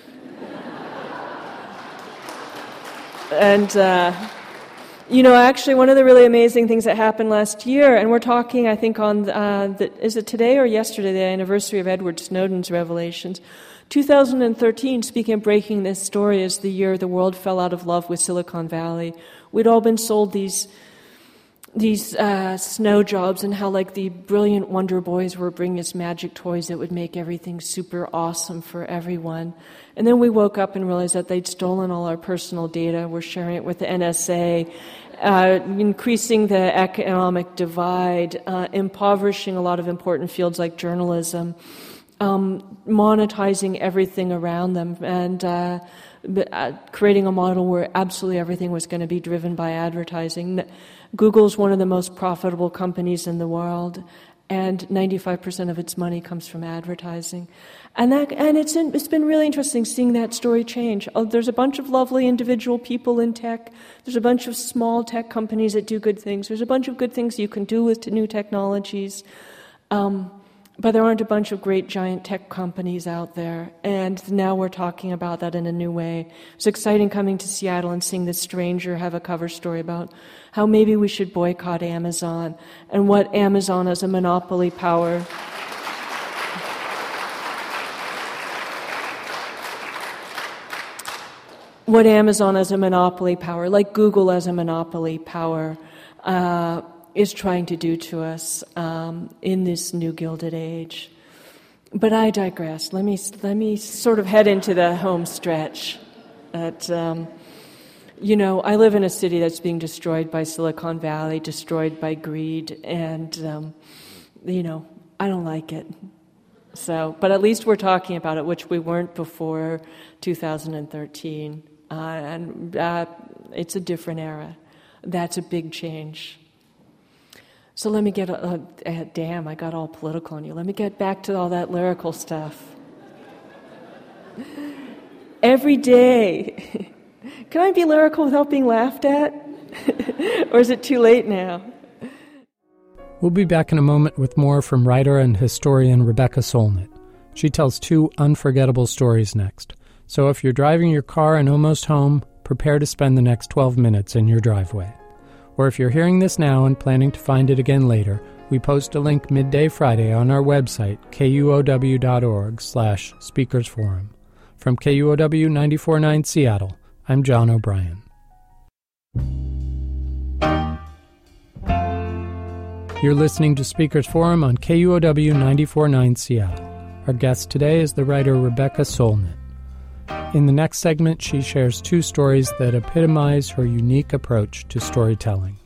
and, uh, you know, actually one of the really amazing things that happened last year, and we're talking, I think, on, uh, the, is it today or yesterday, the anniversary of Edward Snowden's revelations. two thousand thirteen, speaking of breaking this story, is the year the world fell out of love with Silicon Valley. We'd all been sold these these uh, snow jobs, and how like the brilliant Wonder Boys were bringing us magic toys that would make everything super awesome for everyone. And then we woke up and realized that they'd stolen all our personal data, were sharing it with the N S A, uh, increasing the economic divide, uh, impoverishing a lot of important fields like journalism, um, monetizing everything around them, and uh, uh, creating a model where absolutely everything was going to be driven by advertising. Google's one of the most profitable companies in the world, and ninety-five percent of its money comes from advertising. And that, and it's in, it's been really interesting seeing that story change. Oh, there's a bunch of lovely individual people in tech. There's a bunch of small tech companies that do good things. There's a bunch of good things you can do with new technologies. Um, But there aren't a bunch of great giant tech companies out there, and now we're talking about that in a new way. It's exciting coming to Seattle and seeing this stranger have a cover story about how maybe we should boycott Amazon, and what Amazon as a monopoly power what Amazon as a monopoly power, like Google as a monopoly power, uh, is trying to do to us um, in this new Gilded Age. But I digress. Let me let me sort of head into the home stretch. That um, you know, I live in a city that's being destroyed by Silicon Valley, destroyed by greed, and um, you know, I don't like it. So, but at least we're talking about it, which we weren't before two thousand thirteen, uh, and uh, it's a different era. That's a big change. So let me get, a, a, a, damn, I got all political on you. Let me get back to all that lyrical stuff. Every day. Can I be lyrical without being laughed at? Or is it too late now? We'll be back in a moment with more from writer and historian Rebecca Solnit. She tells two unforgettable stories next. So if you're driving your car and almost home, prepare to spend the next twelve minutes in your driveway. Or if you're hearing this now and planning to find it again later, we post a link midday Friday on our website, kuow.org slash speakersforum. From K U O W ninety-four point nine Seattle, I'm John O'Brien. You're listening to Speakers Forum on K U O W ninety-four point nine Seattle. Our guest today is the writer Rebecca Solnit. In the next segment, she shares two stories that epitomize her unique approach to storytelling.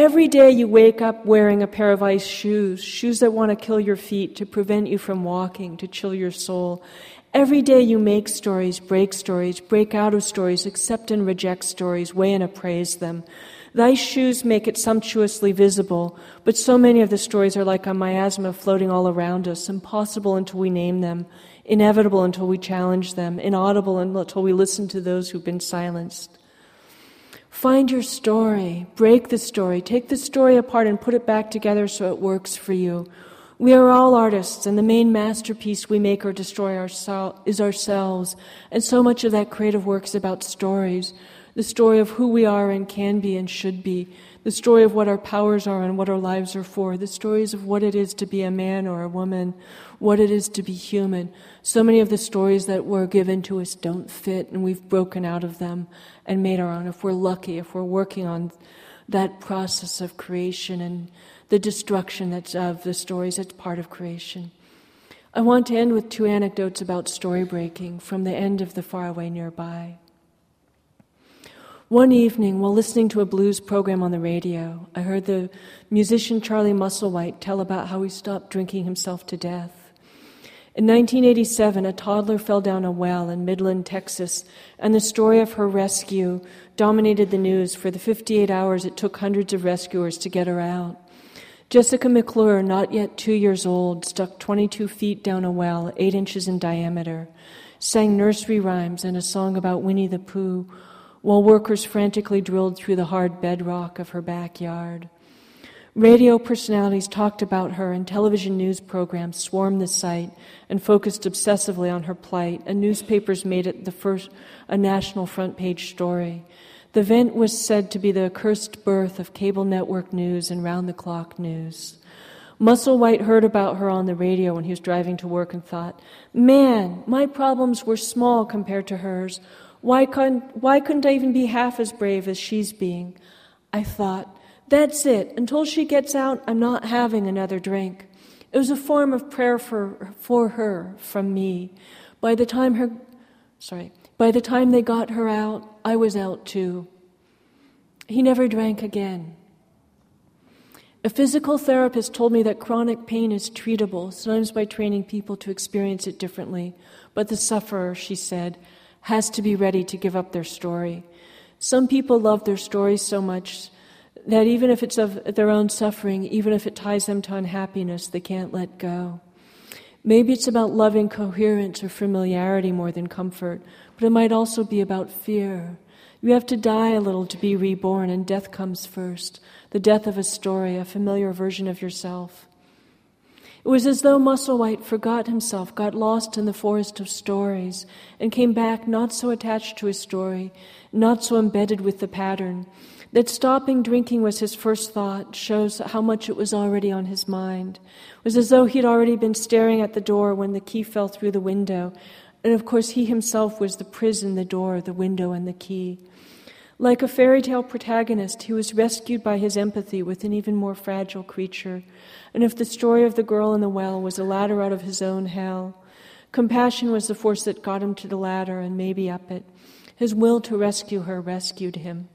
Every day you wake up wearing a pair of ice shoes, shoes that want to kill your feet, to prevent you from walking, to chill your soul. Every day you make stories, break stories, break out of stories, accept and reject stories, weigh and appraise them. Thy shoes make it sumptuously visible, but so many of the stories are like a miasma floating all around us, impossible until we name them, inevitable until we challenge them, inaudible until we listen to those who've been silenced. Find your story, break the story, take the story apart and put it back together so it works for you. We are all artists, and the main masterpiece we make or destroy oursel- is ourselves, and so much of that creative work is about stories. The story of who we are and can be and should be, the story of what our powers are and what our lives are for, the stories of what it is to be a man or a woman, what it is to be human. So many of the stories that were given to us don't fit, and we've broken out of them and made our own, if we're lucky, if we're working on that process of creation and the destruction that's of the stories that's part of creation. I want to end with two anecdotes about story breaking from the end of The Faraway Nearby. One evening, while listening to a blues program on the radio, I heard the musician Charlie Musselwhite tell about how he stopped drinking himself to death. In nineteen eighty-seven, a toddler fell down a well in Midland, Texas, and the story of her rescue dominated the news for the fifty-eight hours it took hundreds of rescuers to get her out. Jessica McClure, not yet two years old, stuck twenty-two feet down a well, eight inches in diameter, sang nursery rhymes and a song about Winnie the Pooh, while workers frantically drilled through the hard bedrock of her backyard. Radio personalities talked about her, and television news programs swarmed the site and focused obsessively on her plight, and newspapers made it the first a national front-page story. The event was said to be the accursed birth of cable network news and round-the-clock news. Musselwhite heard about her on the radio when he was driving to work and thought, "Man, my problems were small compared to hers. Why couldn't, why couldn't I even be half as brave as she's being?" I thought, that's it. Until she gets out, I'm not having another drink. It was a form of prayer for, for her from me. By the time her, sorry, by the time they got her out, I was out too. He never drank again. A physical therapist told me that chronic pain is treatable, sometimes by training people to experience it differently. But the sufferer, she said, has to be ready to give up their story. Some people love their stories so much that even if it's of their own suffering, even if it ties them to unhappiness, they can't let go. Maybe it's about loving coherence or familiarity more than comfort, but it might also be about fear. You have to die a little to be reborn, and death comes first, the death of a story, a familiar version of yourself. It was as though Musselwhite forgot himself, got lost in the forest of stories, and came back not so attached to his story, not so embedded with the pattern. That stopping drinking was his first thought shows how much it was already on his mind. It was as though he'd already been staring at the door when the key fell through the window. And of course he himself was the prison, the door, the window, and the key. Like a fairy tale protagonist, he was rescued by his empathy with an even more fragile creature. And if the story of the girl in the well was a ladder out of his own hell, compassion was the force that got him to the ladder and maybe up it. His will to rescue her rescued him.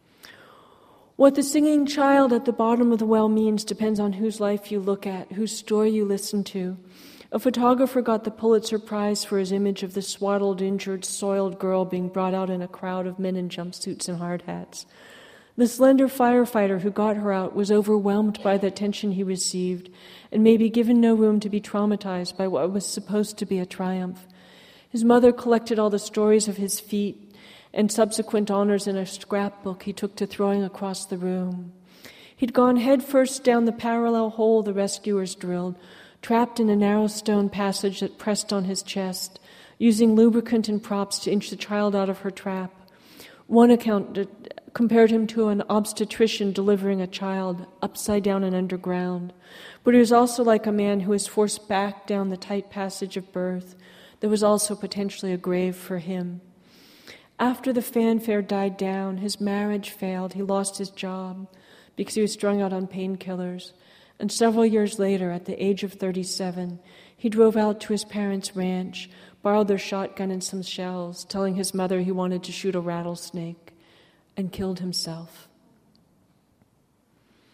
What the singing child at the bottom of the well means depends on whose life you look at, whose story you listen to. A photographer got the Pulitzer Prize for his image of the swaddled, injured, soiled girl being brought out in a crowd of men in jumpsuits and hard hats. The slender firefighter who got her out was overwhelmed by the attention he received and maybe given no room to be traumatized by what was supposed to be a triumph. His mother collected all the stories of his feat and subsequent honors in a scrapbook he took to throwing across the room. He'd gone headfirst down the parallel hole the rescuers drilled, trapped in a narrow stone passage that pressed on his chest, using lubricant and props to inch the child out of her trap. One account compared him to an obstetrician delivering a child upside down and underground. But he was also like a man who was forced back down the tight passage of birth. There was also potentially a grave for him. After the fanfare died down, his marriage failed. He lost his job because he was strung out on painkillers. And several years later, at the age of thirty-seven, he drove out to his parents' ranch, borrowed their shotgun and some shells, telling his mother he wanted to shoot a rattlesnake, and killed himself.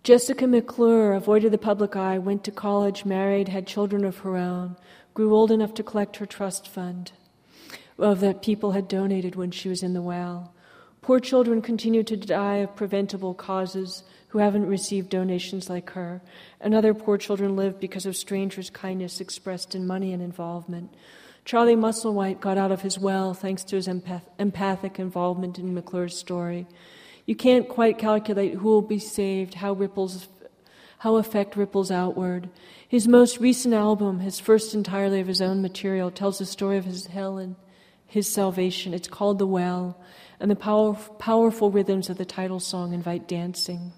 Jessica McClure avoided the public eye, went to college, married, had children of her own, grew old enough to collect her trust fund of that people had donated when she was in the well. Poor children continue to die of preventable causes who haven't received donations like her, and other poor children live because of strangers' kindness expressed in money and involvement. Charlie Musselwhite got out of his well thanks to his empath- empathic involvement in McClure's story. You can't quite calculate who will be saved, how ripples, how effect ripples outward. His most recent album, his first entirely of his own material, tells the story of his hell and his salvation. It's called The Well, and the power, powerful rhythms of the title song invite dancing.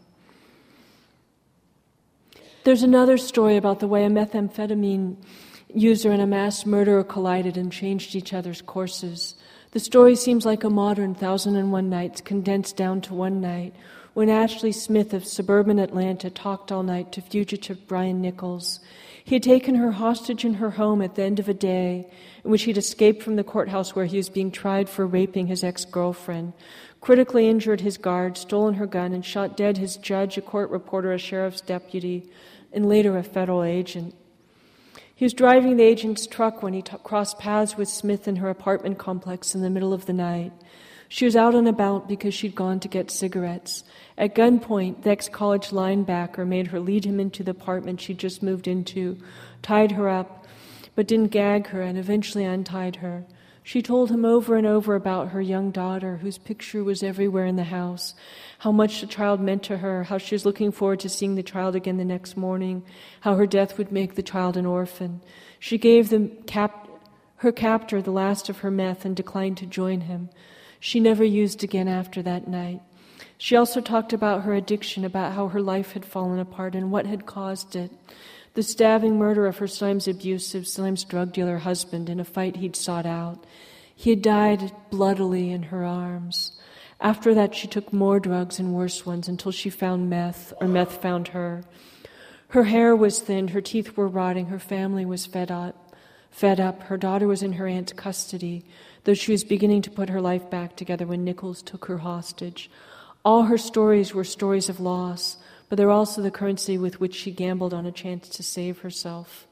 There's another story about the way a methamphetamine user and a mass murderer collided and changed each other's courses. The story seems like a modern Thousand and One Nights condensed down to one night when Ashley Smith of suburban Atlanta talked all night to fugitive Brian Nichols. He had taken her hostage in her home at the end of a day in which he'd escaped from the courthouse where he was being tried for raping his ex-girlfriend, critically injured his guard, stolen her gun, and shot dead his judge, a court reporter, a sheriff's deputy, and later a federal agent. He was driving the agent's truck when he t- crossed paths with Smith in her apartment complex in the middle of the night. She was out and about because she'd gone to get cigarettes. At gunpoint, the ex-college linebacker made her lead him into the apartment she'd just moved into, tied her up, but didn't gag her, and eventually untied her. She told him over and over about her young daughter, whose picture was everywhere in the house, how much the child meant to her, how she was looking forward to seeing the child again the next morning, how her death would make the child an orphan. She gave the cap- her captor the last of her meth and declined to join him. She never used again after that night. She also talked about her addiction, about how her life had fallen apart and what had caused it. The stabbing murder of her sometimes abusive, sometimes drug dealer husband in a fight he'd sought out. He had died bloodily in her arms. After that, she took more drugs and worse ones until she found meth, or meth found her. Her hair was thinned, her teeth were rotting, her family was fed up. Fed up, her daughter was in her aunt's custody, though she was beginning to put her life back together when Nichols took her hostage. All her stories were stories of loss, but they're also the currency with which she gambled on a chance to save herself.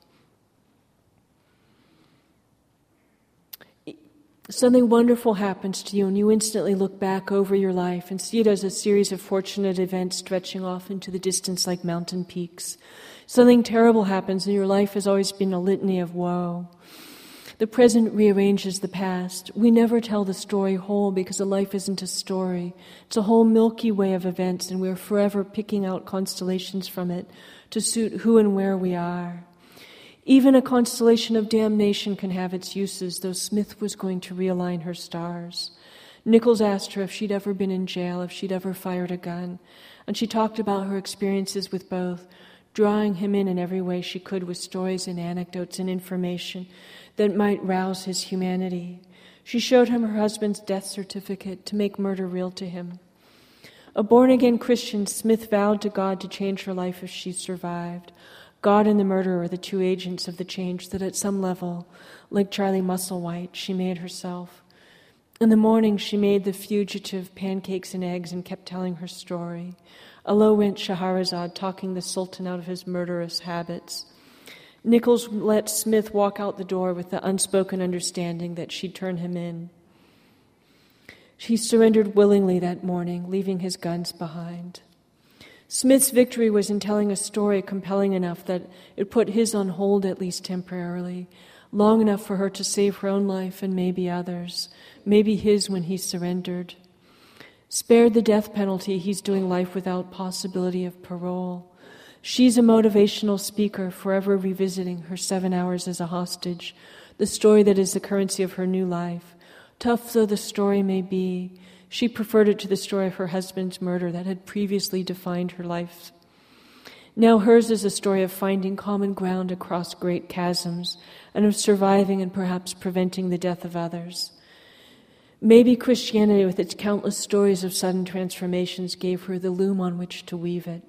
Something wonderful happens to you, and you instantly look back over your life and see it as a series of fortunate events stretching off into the distance like mountain peaks. Something terrible happens, and your life has always been a litany of woe. The present rearranges the past. We never tell the story whole because a life isn't a story. It's a whole Milky Way of events, and we're forever picking out constellations from it to suit who and where we are. Even a constellation of damnation can have its uses, though Smith was going to realign her stars. Nichols asked her if she'd ever been in jail, if she'd ever fired a gun, and she talked about her experiences with both, drawing him in in every way she could with stories and anecdotes and information that might rouse his humanity. She showed him her husband's death certificate to make murder real to him. A born-again Christian, Smith vowed to God to change her life if she survived. God and the murderer are the two agents of the change that at some level, like Charlie Musselwhite, she made herself. In the morning, she made the fugitive pancakes and eggs and kept telling her story. A low-rent Scheherazade talking the Sultan out of his murderous habits. Nichols let Smith walk out the door with the unspoken understanding that she'd turn him in. He surrendered willingly that morning, leaving his guns behind. Smith's victory was in telling a story compelling enough that it put his on hold at least temporarily, long enough for her to save her own life and maybe others, maybe his when he surrendered. Spared the death penalty, he's doing life without possibility of parole. She's a motivational speaker, forever revisiting her seven hours as a hostage, the story that is the currency of her new life. Tough though the story may be, she preferred it to the story of her husband's murder that had previously defined her life. Now hers is a story of finding common ground across great chasms and of surviving and perhaps preventing the death of others. Maybe Christianity, with its countless stories of sudden transformations, gave her the loom on which to weave it.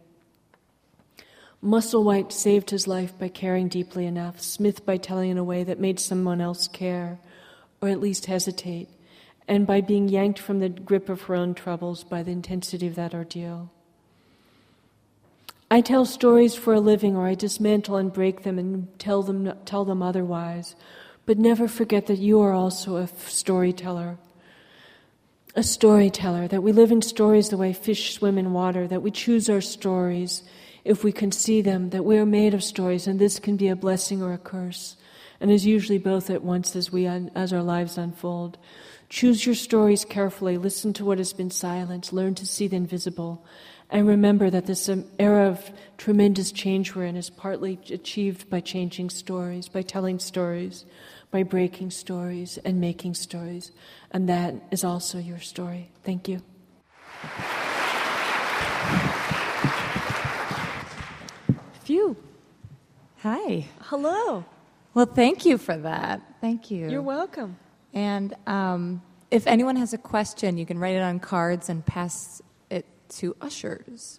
Musselwhite saved his life by caring deeply enough, Smith by telling in a way that made someone else care, or at least hesitate, and by being yanked from the grip of her own troubles by the intensity of that ordeal. I tell stories for a living, or I dismantle and break them and tell them tell them otherwise. But never forget that you are also a storyteller. A storyteller, that we live in stories the way fish swim in water, that we choose our stories if we can see them, that we are made of stories, and this can be a blessing or a curse, and is usually both at once as we as our lives unfold. Choose your stories carefully, listen to what has been silenced, learn to see the invisible, and remember that this era of tremendous change we're in is partly achieved by changing stories, by telling stories, by breaking stories and making stories. And that is also your story. Thank you. Phew. Hi. Hello. Well, thank you for that. Thank you. You're welcome. And um, if anyone has a question, you can write it on cards and pass it to ushers.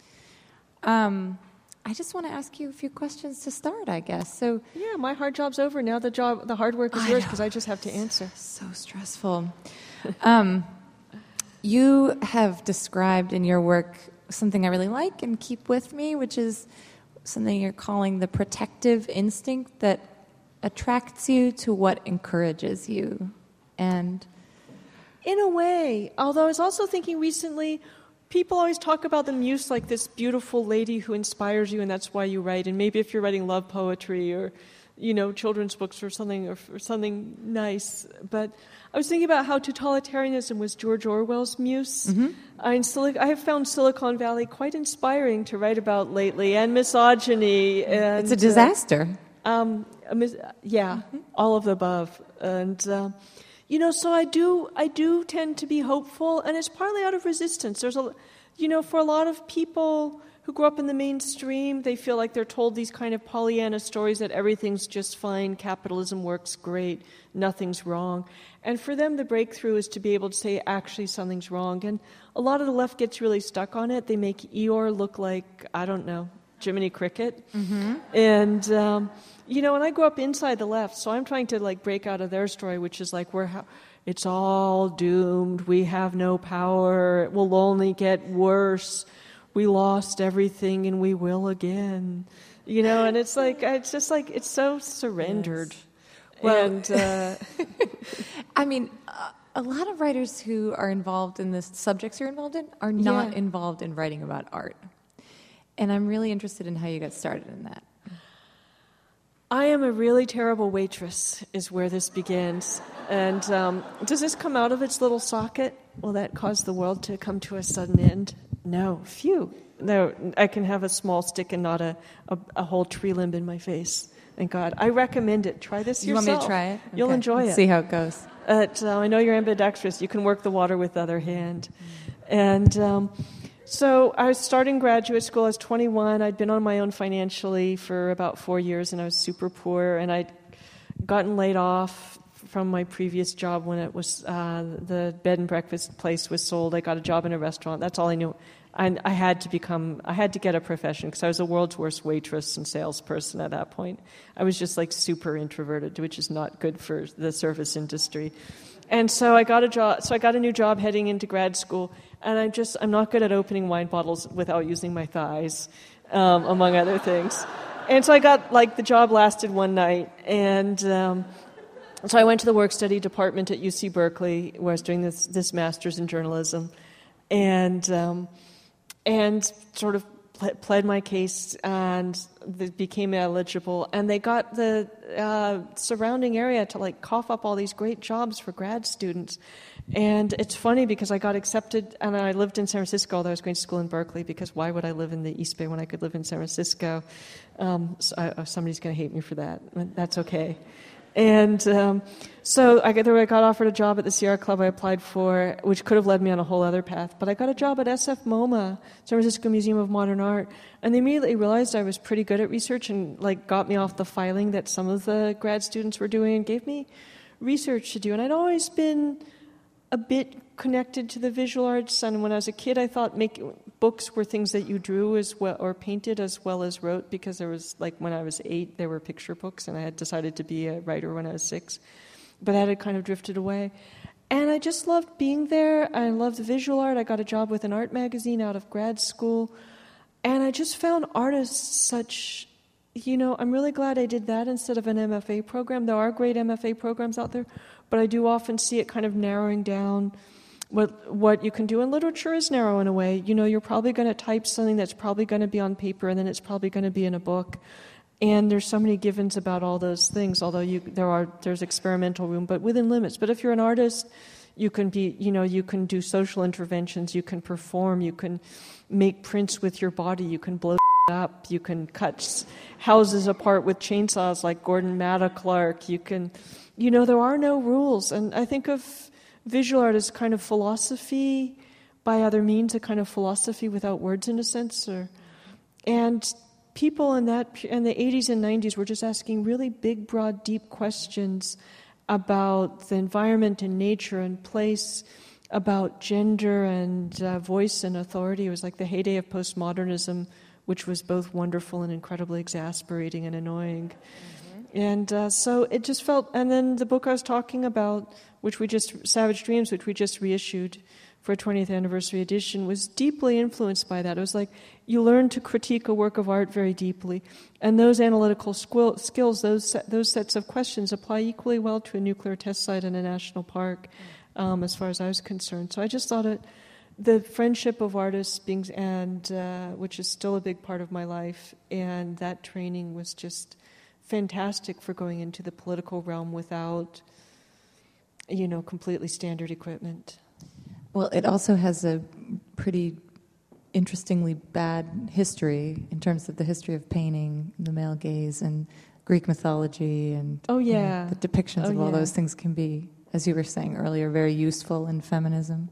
Um, I just want to ask you a few questions to start, I guess. So yeah, my hard job's over now. The job, the hard work is yours because I just have to answer. So stressful. um, you have described in your work something I really like and keep with me, which is something you're calling the protective instinct that attracts you to what encourages you. And in a way, although I was also thinking recently, people always talk about the muse like this beautiful lady who inspires you, and that's why you write. And maybe if you're writing love poetry or, you know, children's books or something, or, or something nice. But I was thinking about how totalitarianism was George Orwell's muse. Mm-hmm. I, in Sil- I have found Silicon Valley quite inspiring to write about lately, and misogyny. And, it's a disaster. Uh, um, yeah, mm-hmm. all of the above. And uh, you know, so I do, I do tend to be hopeful, and it's partly out of resistance. There's a, you know, for a lot of people who grew up in the mainstream, they feel like they're told these kind of Pollyanna stories that everything's just fine, capitalism works great, nothing's wrong. And for them, the breakthrough is to be able to say, actually, something's wrong. And a lot of the left gets really stuck on it. They make Eeyore look like, I don't know, Jiminy Cricket. Mm-hmm. And, um, you know, and I grew up inside the left, so I'm trying to, like, break out of their story, which is like, we're ha- it's all doomed, we have no power, it will only get worse, we lost everything and we will again. You know, and it's like, it's just like, it's so surrendered. Yes. Well, and, uh, I mean, uh, a lot of writers who are involved in the subjects you're involved in are not yeah. involved in writing about art. And I'm really interested in how you got started in that. I am a really terrible waitress, is where this begins. And um, does this come out of its little socket? Will that cause the world to come to a sudden end? No. Phew. No, I can have a small stick and not a, a, a whole tree limb in my face. Thank God. I recommend it. Try this you yourself. You want me to try it? You'll okay. enjoy Let's it. See how it goes. Uh, I know you're ambidextrous. You can work the water with the other hand. And um, so I was starting graduate school. I was twenty-one. I'd been on my own financially for about four years, and I was super poor. And I'd gotten laid off from my previous job when it was uh, the bed and breakfast place was sold. I got a job in a restaurant. That's all I knew. And I had to become, I had to get a profession because I was the world's worst waitress and salesperson at that point. I was just like super introverted, which is not good for the service industry. And so I got a job, so I got a new job heading into grad school, and I just, I'm not good at opening wine bottles without using my thighs, um, among other things. And so I got, like, the job lasted one night, and um, so I went to the work study department at U C Berkeley, where I was doing this, this master's in journalism, and um, and sort of pled my case and became eligible. And they got the uh, surrounding area to like cough up all these great jobs for grad students. And it's funny because I got accepted, and I lived in San Francisco, although I was going to school in Berkeley, because why would I live in the East Bay when I could live in San Francisco? Um, so I, somebody's going to hate me for that. That's okay. And um, so I got, I got offered a job at the Sierra Club I applied for, which could have led me on a whole other path. But I got a job at S F MoMA, San Francisco Museum of Modern Art, and they immediately realized I was pretty good at research and like got me off the filing that some of the grad students were doing and gave me research to do. And I'd always been a bit connected to the visual arts, and when I was a kid, I thought make, books were things that you drew as well or painted as well as wrote, because there was, like, when I was eight, there were picture books, and I had decided to be a writer when I was six, but that had kind of drifted away. And I just loved being there. I loved the visual art. I got a job with an art magazine out of grad school, And I just found artists such, you know, I'm really glad I did that instead of an M F A program. There are great M F A programs out there, but I do often see it kind of narrowing down what what you can do. And literature is narrow in a way. You know, you're probably going to type something that's probably going to be on paper, and then it's probably going to be in a book. And there's so many givens about all those things, although you, there are there's experimental room, but within limits. But if you're an artist, you can be, you know, you can do social interventions, you can perform, you can make prints with your body, you can blow up, you can cut houses apart with chainsaws like Gordon Matta Clark, you can, you know, there are no rules. And I think of visual art as kind of philosophy by other means, a kind of philosophy without words in a sense. Or, and people in that in the eighties and nineties were just asking really big, broad, deep questions about the environment and nature and place, about gender and uh, voice and authority. It was like the heyday of postmodernism, which was both wonderful and incredibly exasperating and annoying. Mm-hmm. And uh, so it just felt, and then the book I was talking about, which we just, Savage Dreams, which we just reissued for a twentieth anniversary edition, was deeply influenced by that. It was like you learn to critique a work of art very deeply, and those analytical squill, skills, those those sets of questions apply equally well to a nuclear test site in a national park, um, as far as I was concerned. So I just thought it, the friendship of artists being, and uh, which is still a big part of my life, and that training was just fantastic for going into the political realm without, you know, completely standard equipment. Well, it also has a pretty interestingly bad history in terms of the history of painting, the male gaze, and Greek mythology, and oh yeah, you know, the depictions oh, of all yeah. those things can be, as you were saying earlier, very useful in feminism.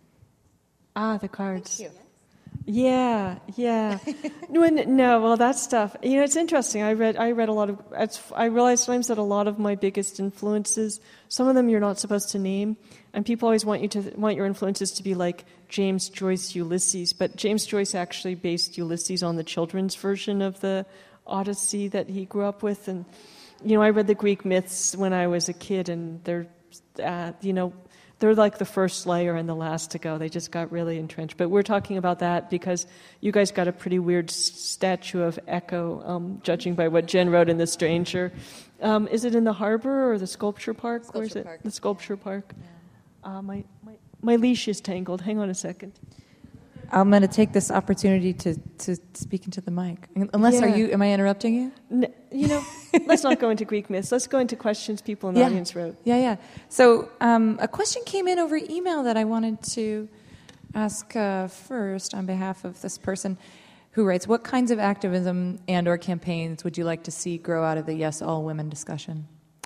Ah, the cards. Thank you. Yeah, yeah. no, no, well, that stuff. You know, it's interesting. I read, I read a lot of. It's, I realized sometimes that a lot of my biggest influences, some of them you're not supposed to name, and people always want you to want your influences to be like James Joyce, Ulysses. But James Joyce actually based Ulysses on the children's version of the Odyssey that he grew up with, and you know, I read the Greek myths when I was a kid, and they're, uh, you know. They're like the first layer and the last to go. They just got really entrenched. But we're talking about that because you guys got a pretty weird s- statue of Echo, um, judging by what Jen wrote in The Stranger. Um, is it in the harbor or the sculpture park? Sculpture Where is it? Park. The sculpture park. Yeah. Uh, my, my, my leash is tangled. Hang on a second. I'm going to take this opportunity to, to speak into the mic. Unless, Yeah. are you? Am I interrupting you? N- you know, let's not go into Greek myths. Let's go into questions people in the Yeah. audience wrote. Yeah, yeah. So um, a question came in over email that I wanted to ask uh, first on behalf of this person who writes, what kinds of activism and or campaigns would you like to see grow out of the Yes All Women discussion?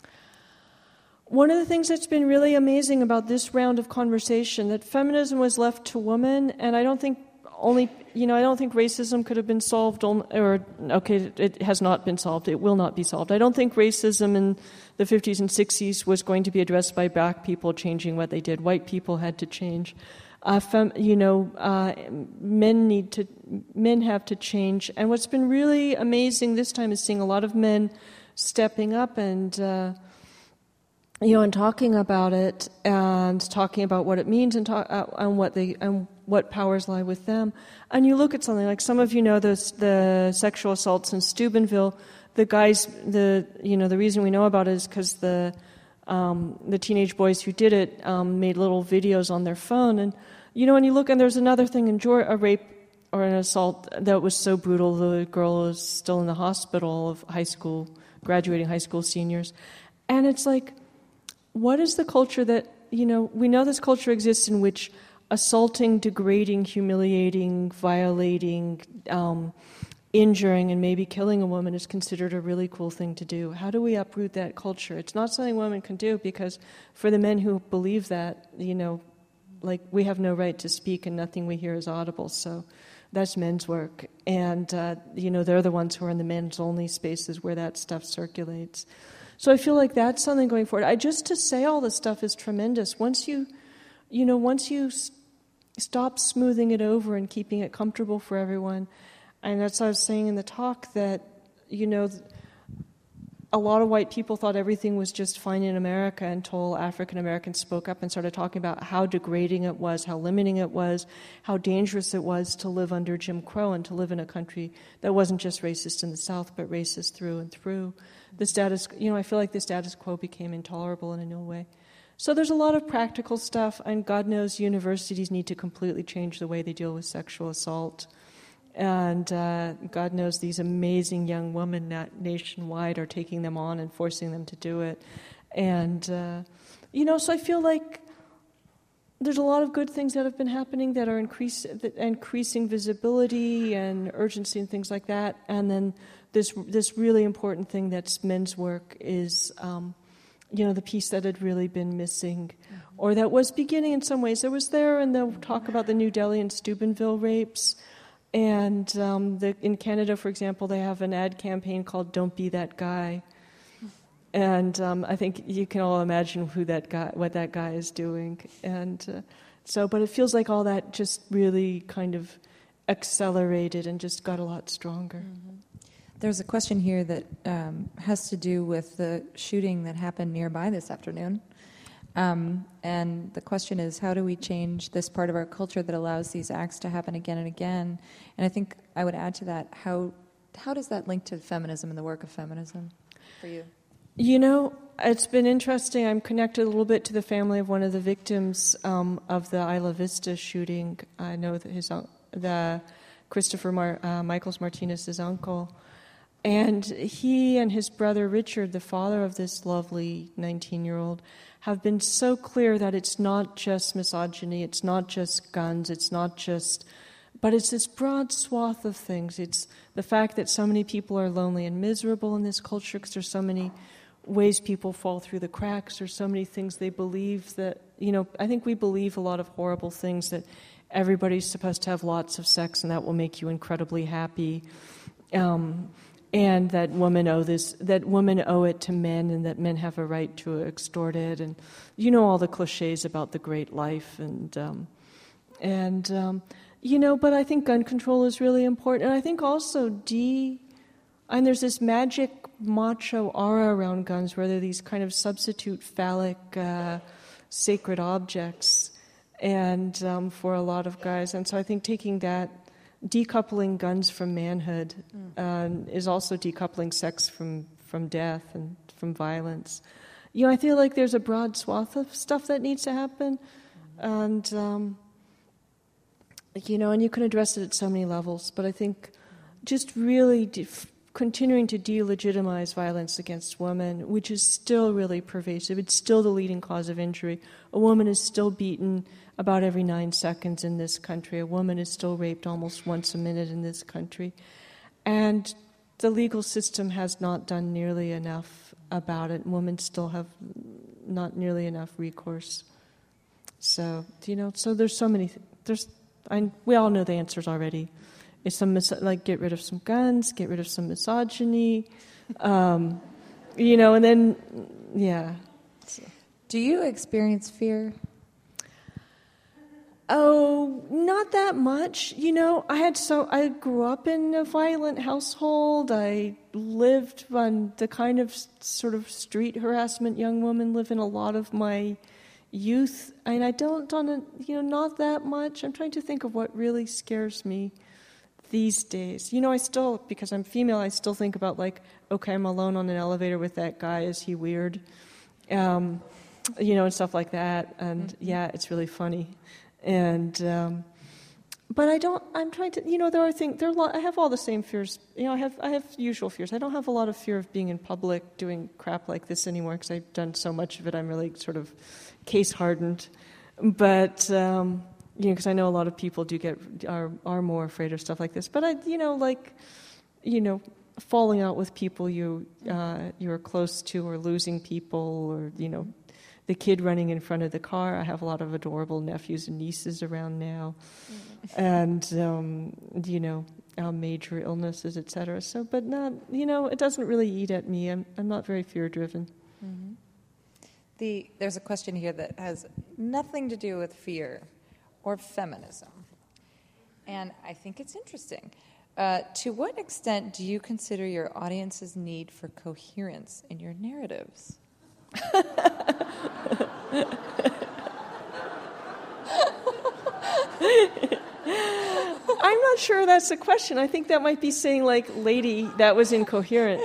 One of the things that's been really amazing about this round of conversation, that feminism was left to women, and I don't think only, you know, I don't think racism could have been solved, on, or, okay, it has not been solved, it will not be solved. I don't think racism in the fifties and sixties was going to be addressed by black people changing what they did. White people had to change. Uh, fem, you know, uh, men need to, men have to change. And what's been really amazing this time is seeing a lot of men stepping up and, uh, you know, and talking about it and talking about what it means and, talk, uh, and what they and what powers lie with them. And you look at something like, some of you know this, the sexual assaults in Steubenville. The guys, the you know, the reason we know about it is because the um, the teenage boys who did it um, made little videos on their phone. And you know, when you look, and there's another thing in Georgia, a rape or an assault that was so brutal, the girl is still in the hospital of high school, graduating high school seniors, and it's like, what is the culture that, you know, we know this culture exists in which assaulting, degrading, humiliating, violating, um, injuring, and maybe killing a woman is considered a really cool thing to do. How do we uproot that culture? It's not something women can do, because for the men who believe that, you know, like, we have no right to speak and nothing we hear is audible. So that's men's work. And, uh, you know, they're the ones who are in the men's only spaces where that stuff circulates. So I feel like that's something going forward. I just to say all this stuff is tremendous. Once you, you know, once you s- stop smoothing it over and keeping it comfortable for everyone, and that's what I was saying in the talk, that, you know, a lot of white people thought everything was just fine in America until African Americans spoke up and started talking about how degrading it was, how limiting it was, how dangerous it was to live under Jim Crow and to live in a country that wasn't just racist in the South, but racist through and through. The status, you know, I feel like the status quo became intolerable in a new way. So there's a lot of practical stuff, and God knows universities need to completely change the way they deal with sexual assault. And uh, God knows these amazing young women that nationwide are taking them on and forcing them to do it. And, uh, you know, so I feel like there's a lot of good things that have been happening that are increase, that increasing visibility and urgency and things like that. And then this this really important thing that's men's work is... Um, you know, the piece that had really been missing, or that was beginning in some ways. It was there, and they'll talk about the New Delhi and Steubenville rapes. And um, the, in Canada, for example, they have an ad campaign called Don't Be That Guy. And um, I think you can all imagine who that guy, what that guy is doing. And uh, so, but it feels like all that just really kind of accelerated and just got a lot stronger. Mm-hmm. There's a question here that um, has to do with the shooting that happened nearby this afternoon. Um, and the question is, how do we change this part of our culture that allows these acts to happen again and again? And I think I would add to that, how how does that link to feminism and the work of feminism for you? You know, it's been interesting. I'm connected a little bit to the family of one of the victims um, of the Isla Vista shooting. I know that his the Christopher Mar- uh, Michaels Martinez's uncle. And he and his brother Richard, the father of this lovely nineteen-year-old, have been so clear that it's not just misogyny, it's not just guns, it's not just... But it's this broad swath of things. It's the fact that so many people are lonely and miserable in this culture because there's so many ways people fall through the cracks. There's so many things they believe that... You know, I think we believe a lot of horrible things, that everybody's supposed to have lots of sex and that will make you incredibly happy. Um... And that women owe this, that women owe it to men, and that men have a right to extort it, and you know all the cliches about the great life, and um, and um, you know. But I think gun control is really important, and I think also de, and there's this magic macho aura around guns, where they're these kind of substitute phallic, uh, sacred objects, and um, for a lot of guys, and so I think taking that. Decoupling guns from manhood uh, is also decoupling sex from, from death and from violence. You know, I feel like there's a broad swath of stuff that needs to happen, and um, you know, and you can address it at so many levels. But I think just really de- continuing to delegitimize violence against women, which is still really pervasive. It's still the leading cause of injury. A woman is still beaten about every nine seconds in this country. A woman is still raped almost once a minute in this country. And the legal system has not done nearly enough about it. Women still have not nearly enough recourse. So, you know, so there's so many, th- there's, I, we all know the answers already. It's some, mis- like, get rid of some guns, get rid of some misogyny, um, you know, and then, yeah. So. Do you experience fear? Oh, not that much. You know, I had so I grew up in a violent household. I lived on the kind of sort of street harassment young women live in a lot of my youth, and I don't, on a, you know, not that much. I'm trying to think of what really scares me these days. You know, I still, because I'm female, I still think about, like, okay, I'm alone on an elevator with that guy. Is he weird? Um, you know, and stuff like that. And mm-hmm. yeah, it's really funny. And, um, but I don't, I'm trying to, you know, there are things, there are a lot, I have all the same fears. You know, I have, I have usual fears. I don't have a lot of fear of being in public doing crap like this anymore because I've done so much of it. I'm really sort of case hardened. But, um, you know, because I know a lot of people do get, are, are more afraid of stuff like this. But I, you know, like, you know, falling out with people you, uh, you're close to, or losing people, or, you know, the kid running in front of the car. I have a lot of adorable nephews and nieces around now, mm-hmm. and um, you know, uh, major illnesses, et cetera. So, but not, you know, it doesn't really eat at me. I'm I'm not very fear driven. Mm-hmm. The there's a question here that has nothing to do with fear or feminism, and I think it's interesting. Uh, to what extent do you consider your audience's need for coherence in your narratives? I'm not sure that's a question. I think that might be saying, like, lady, that was incoherent.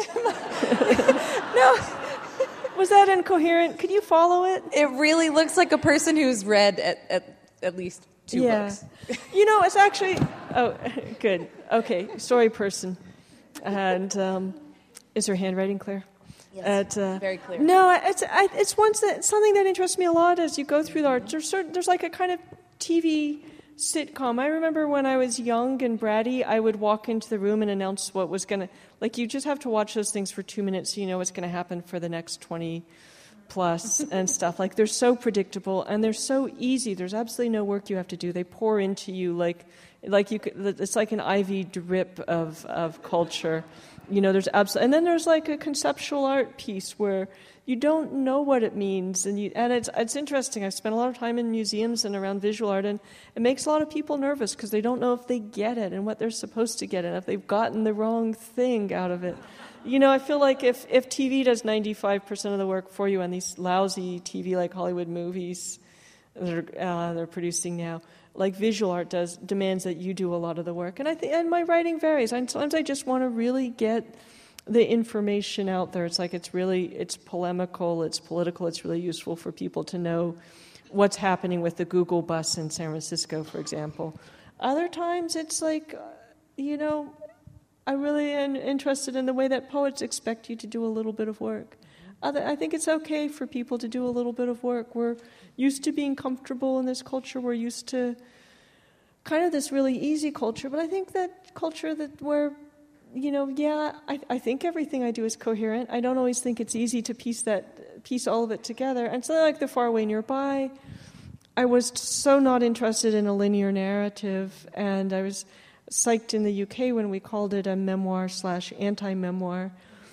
No. Was that incoherent? Could you follow it? It really looks like a person who's read at, at, at least two yeah. books. You know, it's actually... Oh, good. Okay, story person. And um, is her handwriting clear? Yes, At, uh, very clear. No, it's I, it's once that, something that interests me a lot as you go through the art. There's, certain, there's like a kind of T V sitcom. I remember when I was young and bratty, I would walk into the room and announce what was going to... Like, you just have to watch those things for two minutes so you know what's going to happen for the next twenty plus and stuff. Like, they're so predictable and they're so easy. There's absolutely no work you have to do. They pour into you like... Like you, could, it's like an I V drip of, of culture, you know. There's absolutely, and then there's like a conceptual art piece where you don't know what it means, and you, and it's it's interesting. I've spent a lot of time in museums and around visual art, and it makes a lot of people nervous because they don't know if they get it and what they're supposed to get, and if they've gotten the wrong thing out of it. You know, I feel like if if T V does ninety-five percent of the work for you, and these lousy T V like Hollywood movies that are, uh, they're producing now, like visual art does, demands that you do a lot of the work. And I think, and my writing varies. And sometimes I just want to really get the information out there. It's like it's really, it's polemical, it's political, it's really useful for people to know what's happening with the Google bus in San Francisco, for example. Other times it's like, you know, I really am interested in the way that poets expect you to do a little bit of work. Other, I think it's okay for people to do a little bit of work. We're used to being comfortable in this culture. We're used to kind of this really easy culture. But I think that culture that where, you know, yeah, I, I think everything I do is coherent. I don't always think it's easy to piece that piece all of it together. And so like The Far Away Nearby, I was so not interested in a linear narrative, and I was psyched in the U K when we called it a memoir slash anti-memoir.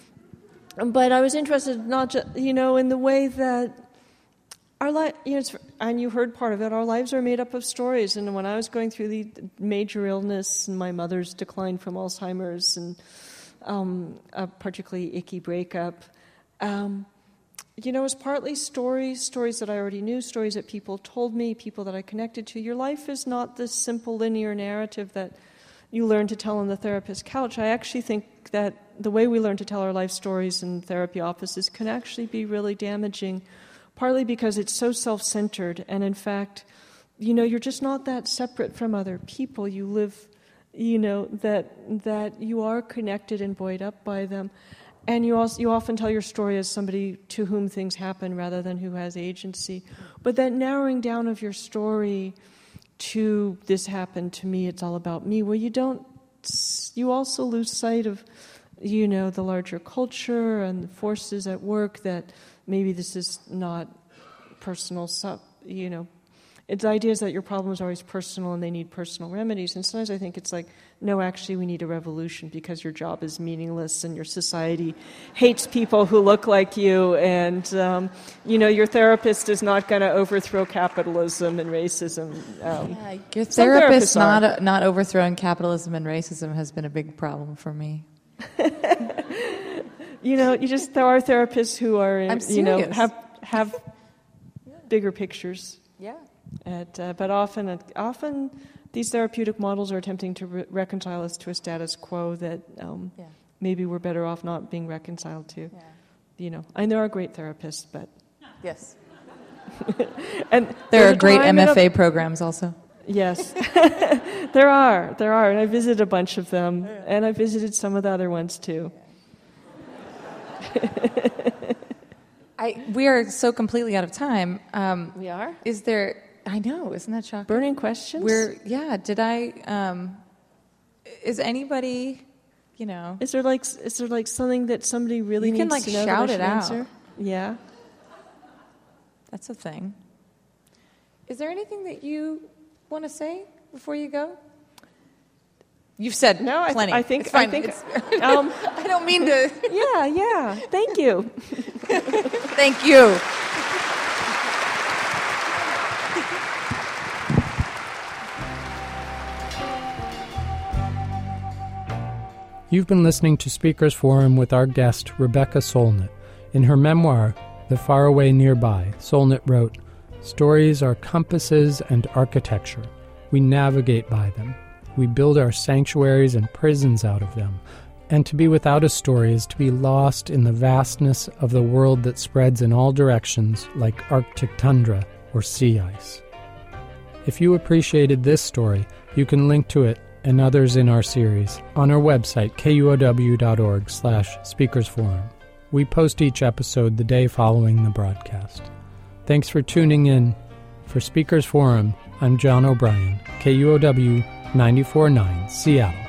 But I was interested not just, you know, in the way that our life, you know, it's, and you heard part of it, our lives are made up of stories. And when I was going through the major illness and my mother's decline from Alzheimer's and um, a particularly icky breakup, um, you know, it was partly stories, stories that I already knew, stories that people told me, people that I connected to. Your life is not this simple linear narrative that you learn to tell on the therapist's couch. I actually think that the way we learn to tell our life stories in therapy offices can actually be really damaging, partly because it's so self-centered, and in fact, you know, you're just not that separate from other people. You live, you know, that that you are connected and buoyed up by them, and you also you often tell your story as somebody to whom things happen rather than who has agency. But that narrowing down of your story to this happened to me, it's all about me, well, you don't, you also lose sight of, you know, the larger culture and the forces at work that maybe this is not personal, you know. It's the idea is that your problems are always personal and they need personal remedies. And sometimes I think it's like, no, actually we need a revolution because your job is meaningless and your society hates people who look like you. And, um, you know, your therapist is not going to overthrow capitalism and racism. Um, yeah, your therapist not, not overthrowing capitalism and racism has been a big problem for me. You know, you just, there are therapists who are, I'm you know, serious. have, have bigger pictures. Yeah. At, uh, but often, often these therapeutic models are attempting to re- reconcile us to a status quo that um, yeah. maybe we're better off not being reconciled to. Yeah. You know, and there are great therapists, but yes, and there are great M F A a, programs also. Yes, there are, there are, and I visited a bunch of them, and I visited some of the other ones too. I, we are so completely out of time. Um, we are? Is there... I know, isn't that shocking? Burning questions? We're... Yeah, did I... Um, is anybody, you know... Is there like is there like something that somebody really you needs can, like, to know shout that I should it out. answer? Yeah. That's a thing. Is there anything that you want to say before you go? You've said no, I, plenty. I think it's fine. I think it's, um, I don't mean to. Yeah, yeah. Thank you. Thank you. You've been listening to Speakers Forum with our guest, Rebecca Solnit. In her memoir, The Faraway Nearby, Solnit wrote, "Stories are compasses and architecture. We navigate by them. We build our sanctuaries and prisons out of them. And to be without a story is to be lost in the vastness of the world that spreads in all directions like Arctic tundra or sea ice." If you appreciated this story, you can link to it and others in our series on our website, k u o w dot org slash speakers forum. We post each episode the day following the broadcast. Thanks for tuning in. For Speakers Forum, I'm John O'Brien, K U O W ninety-four point nine, Seattle.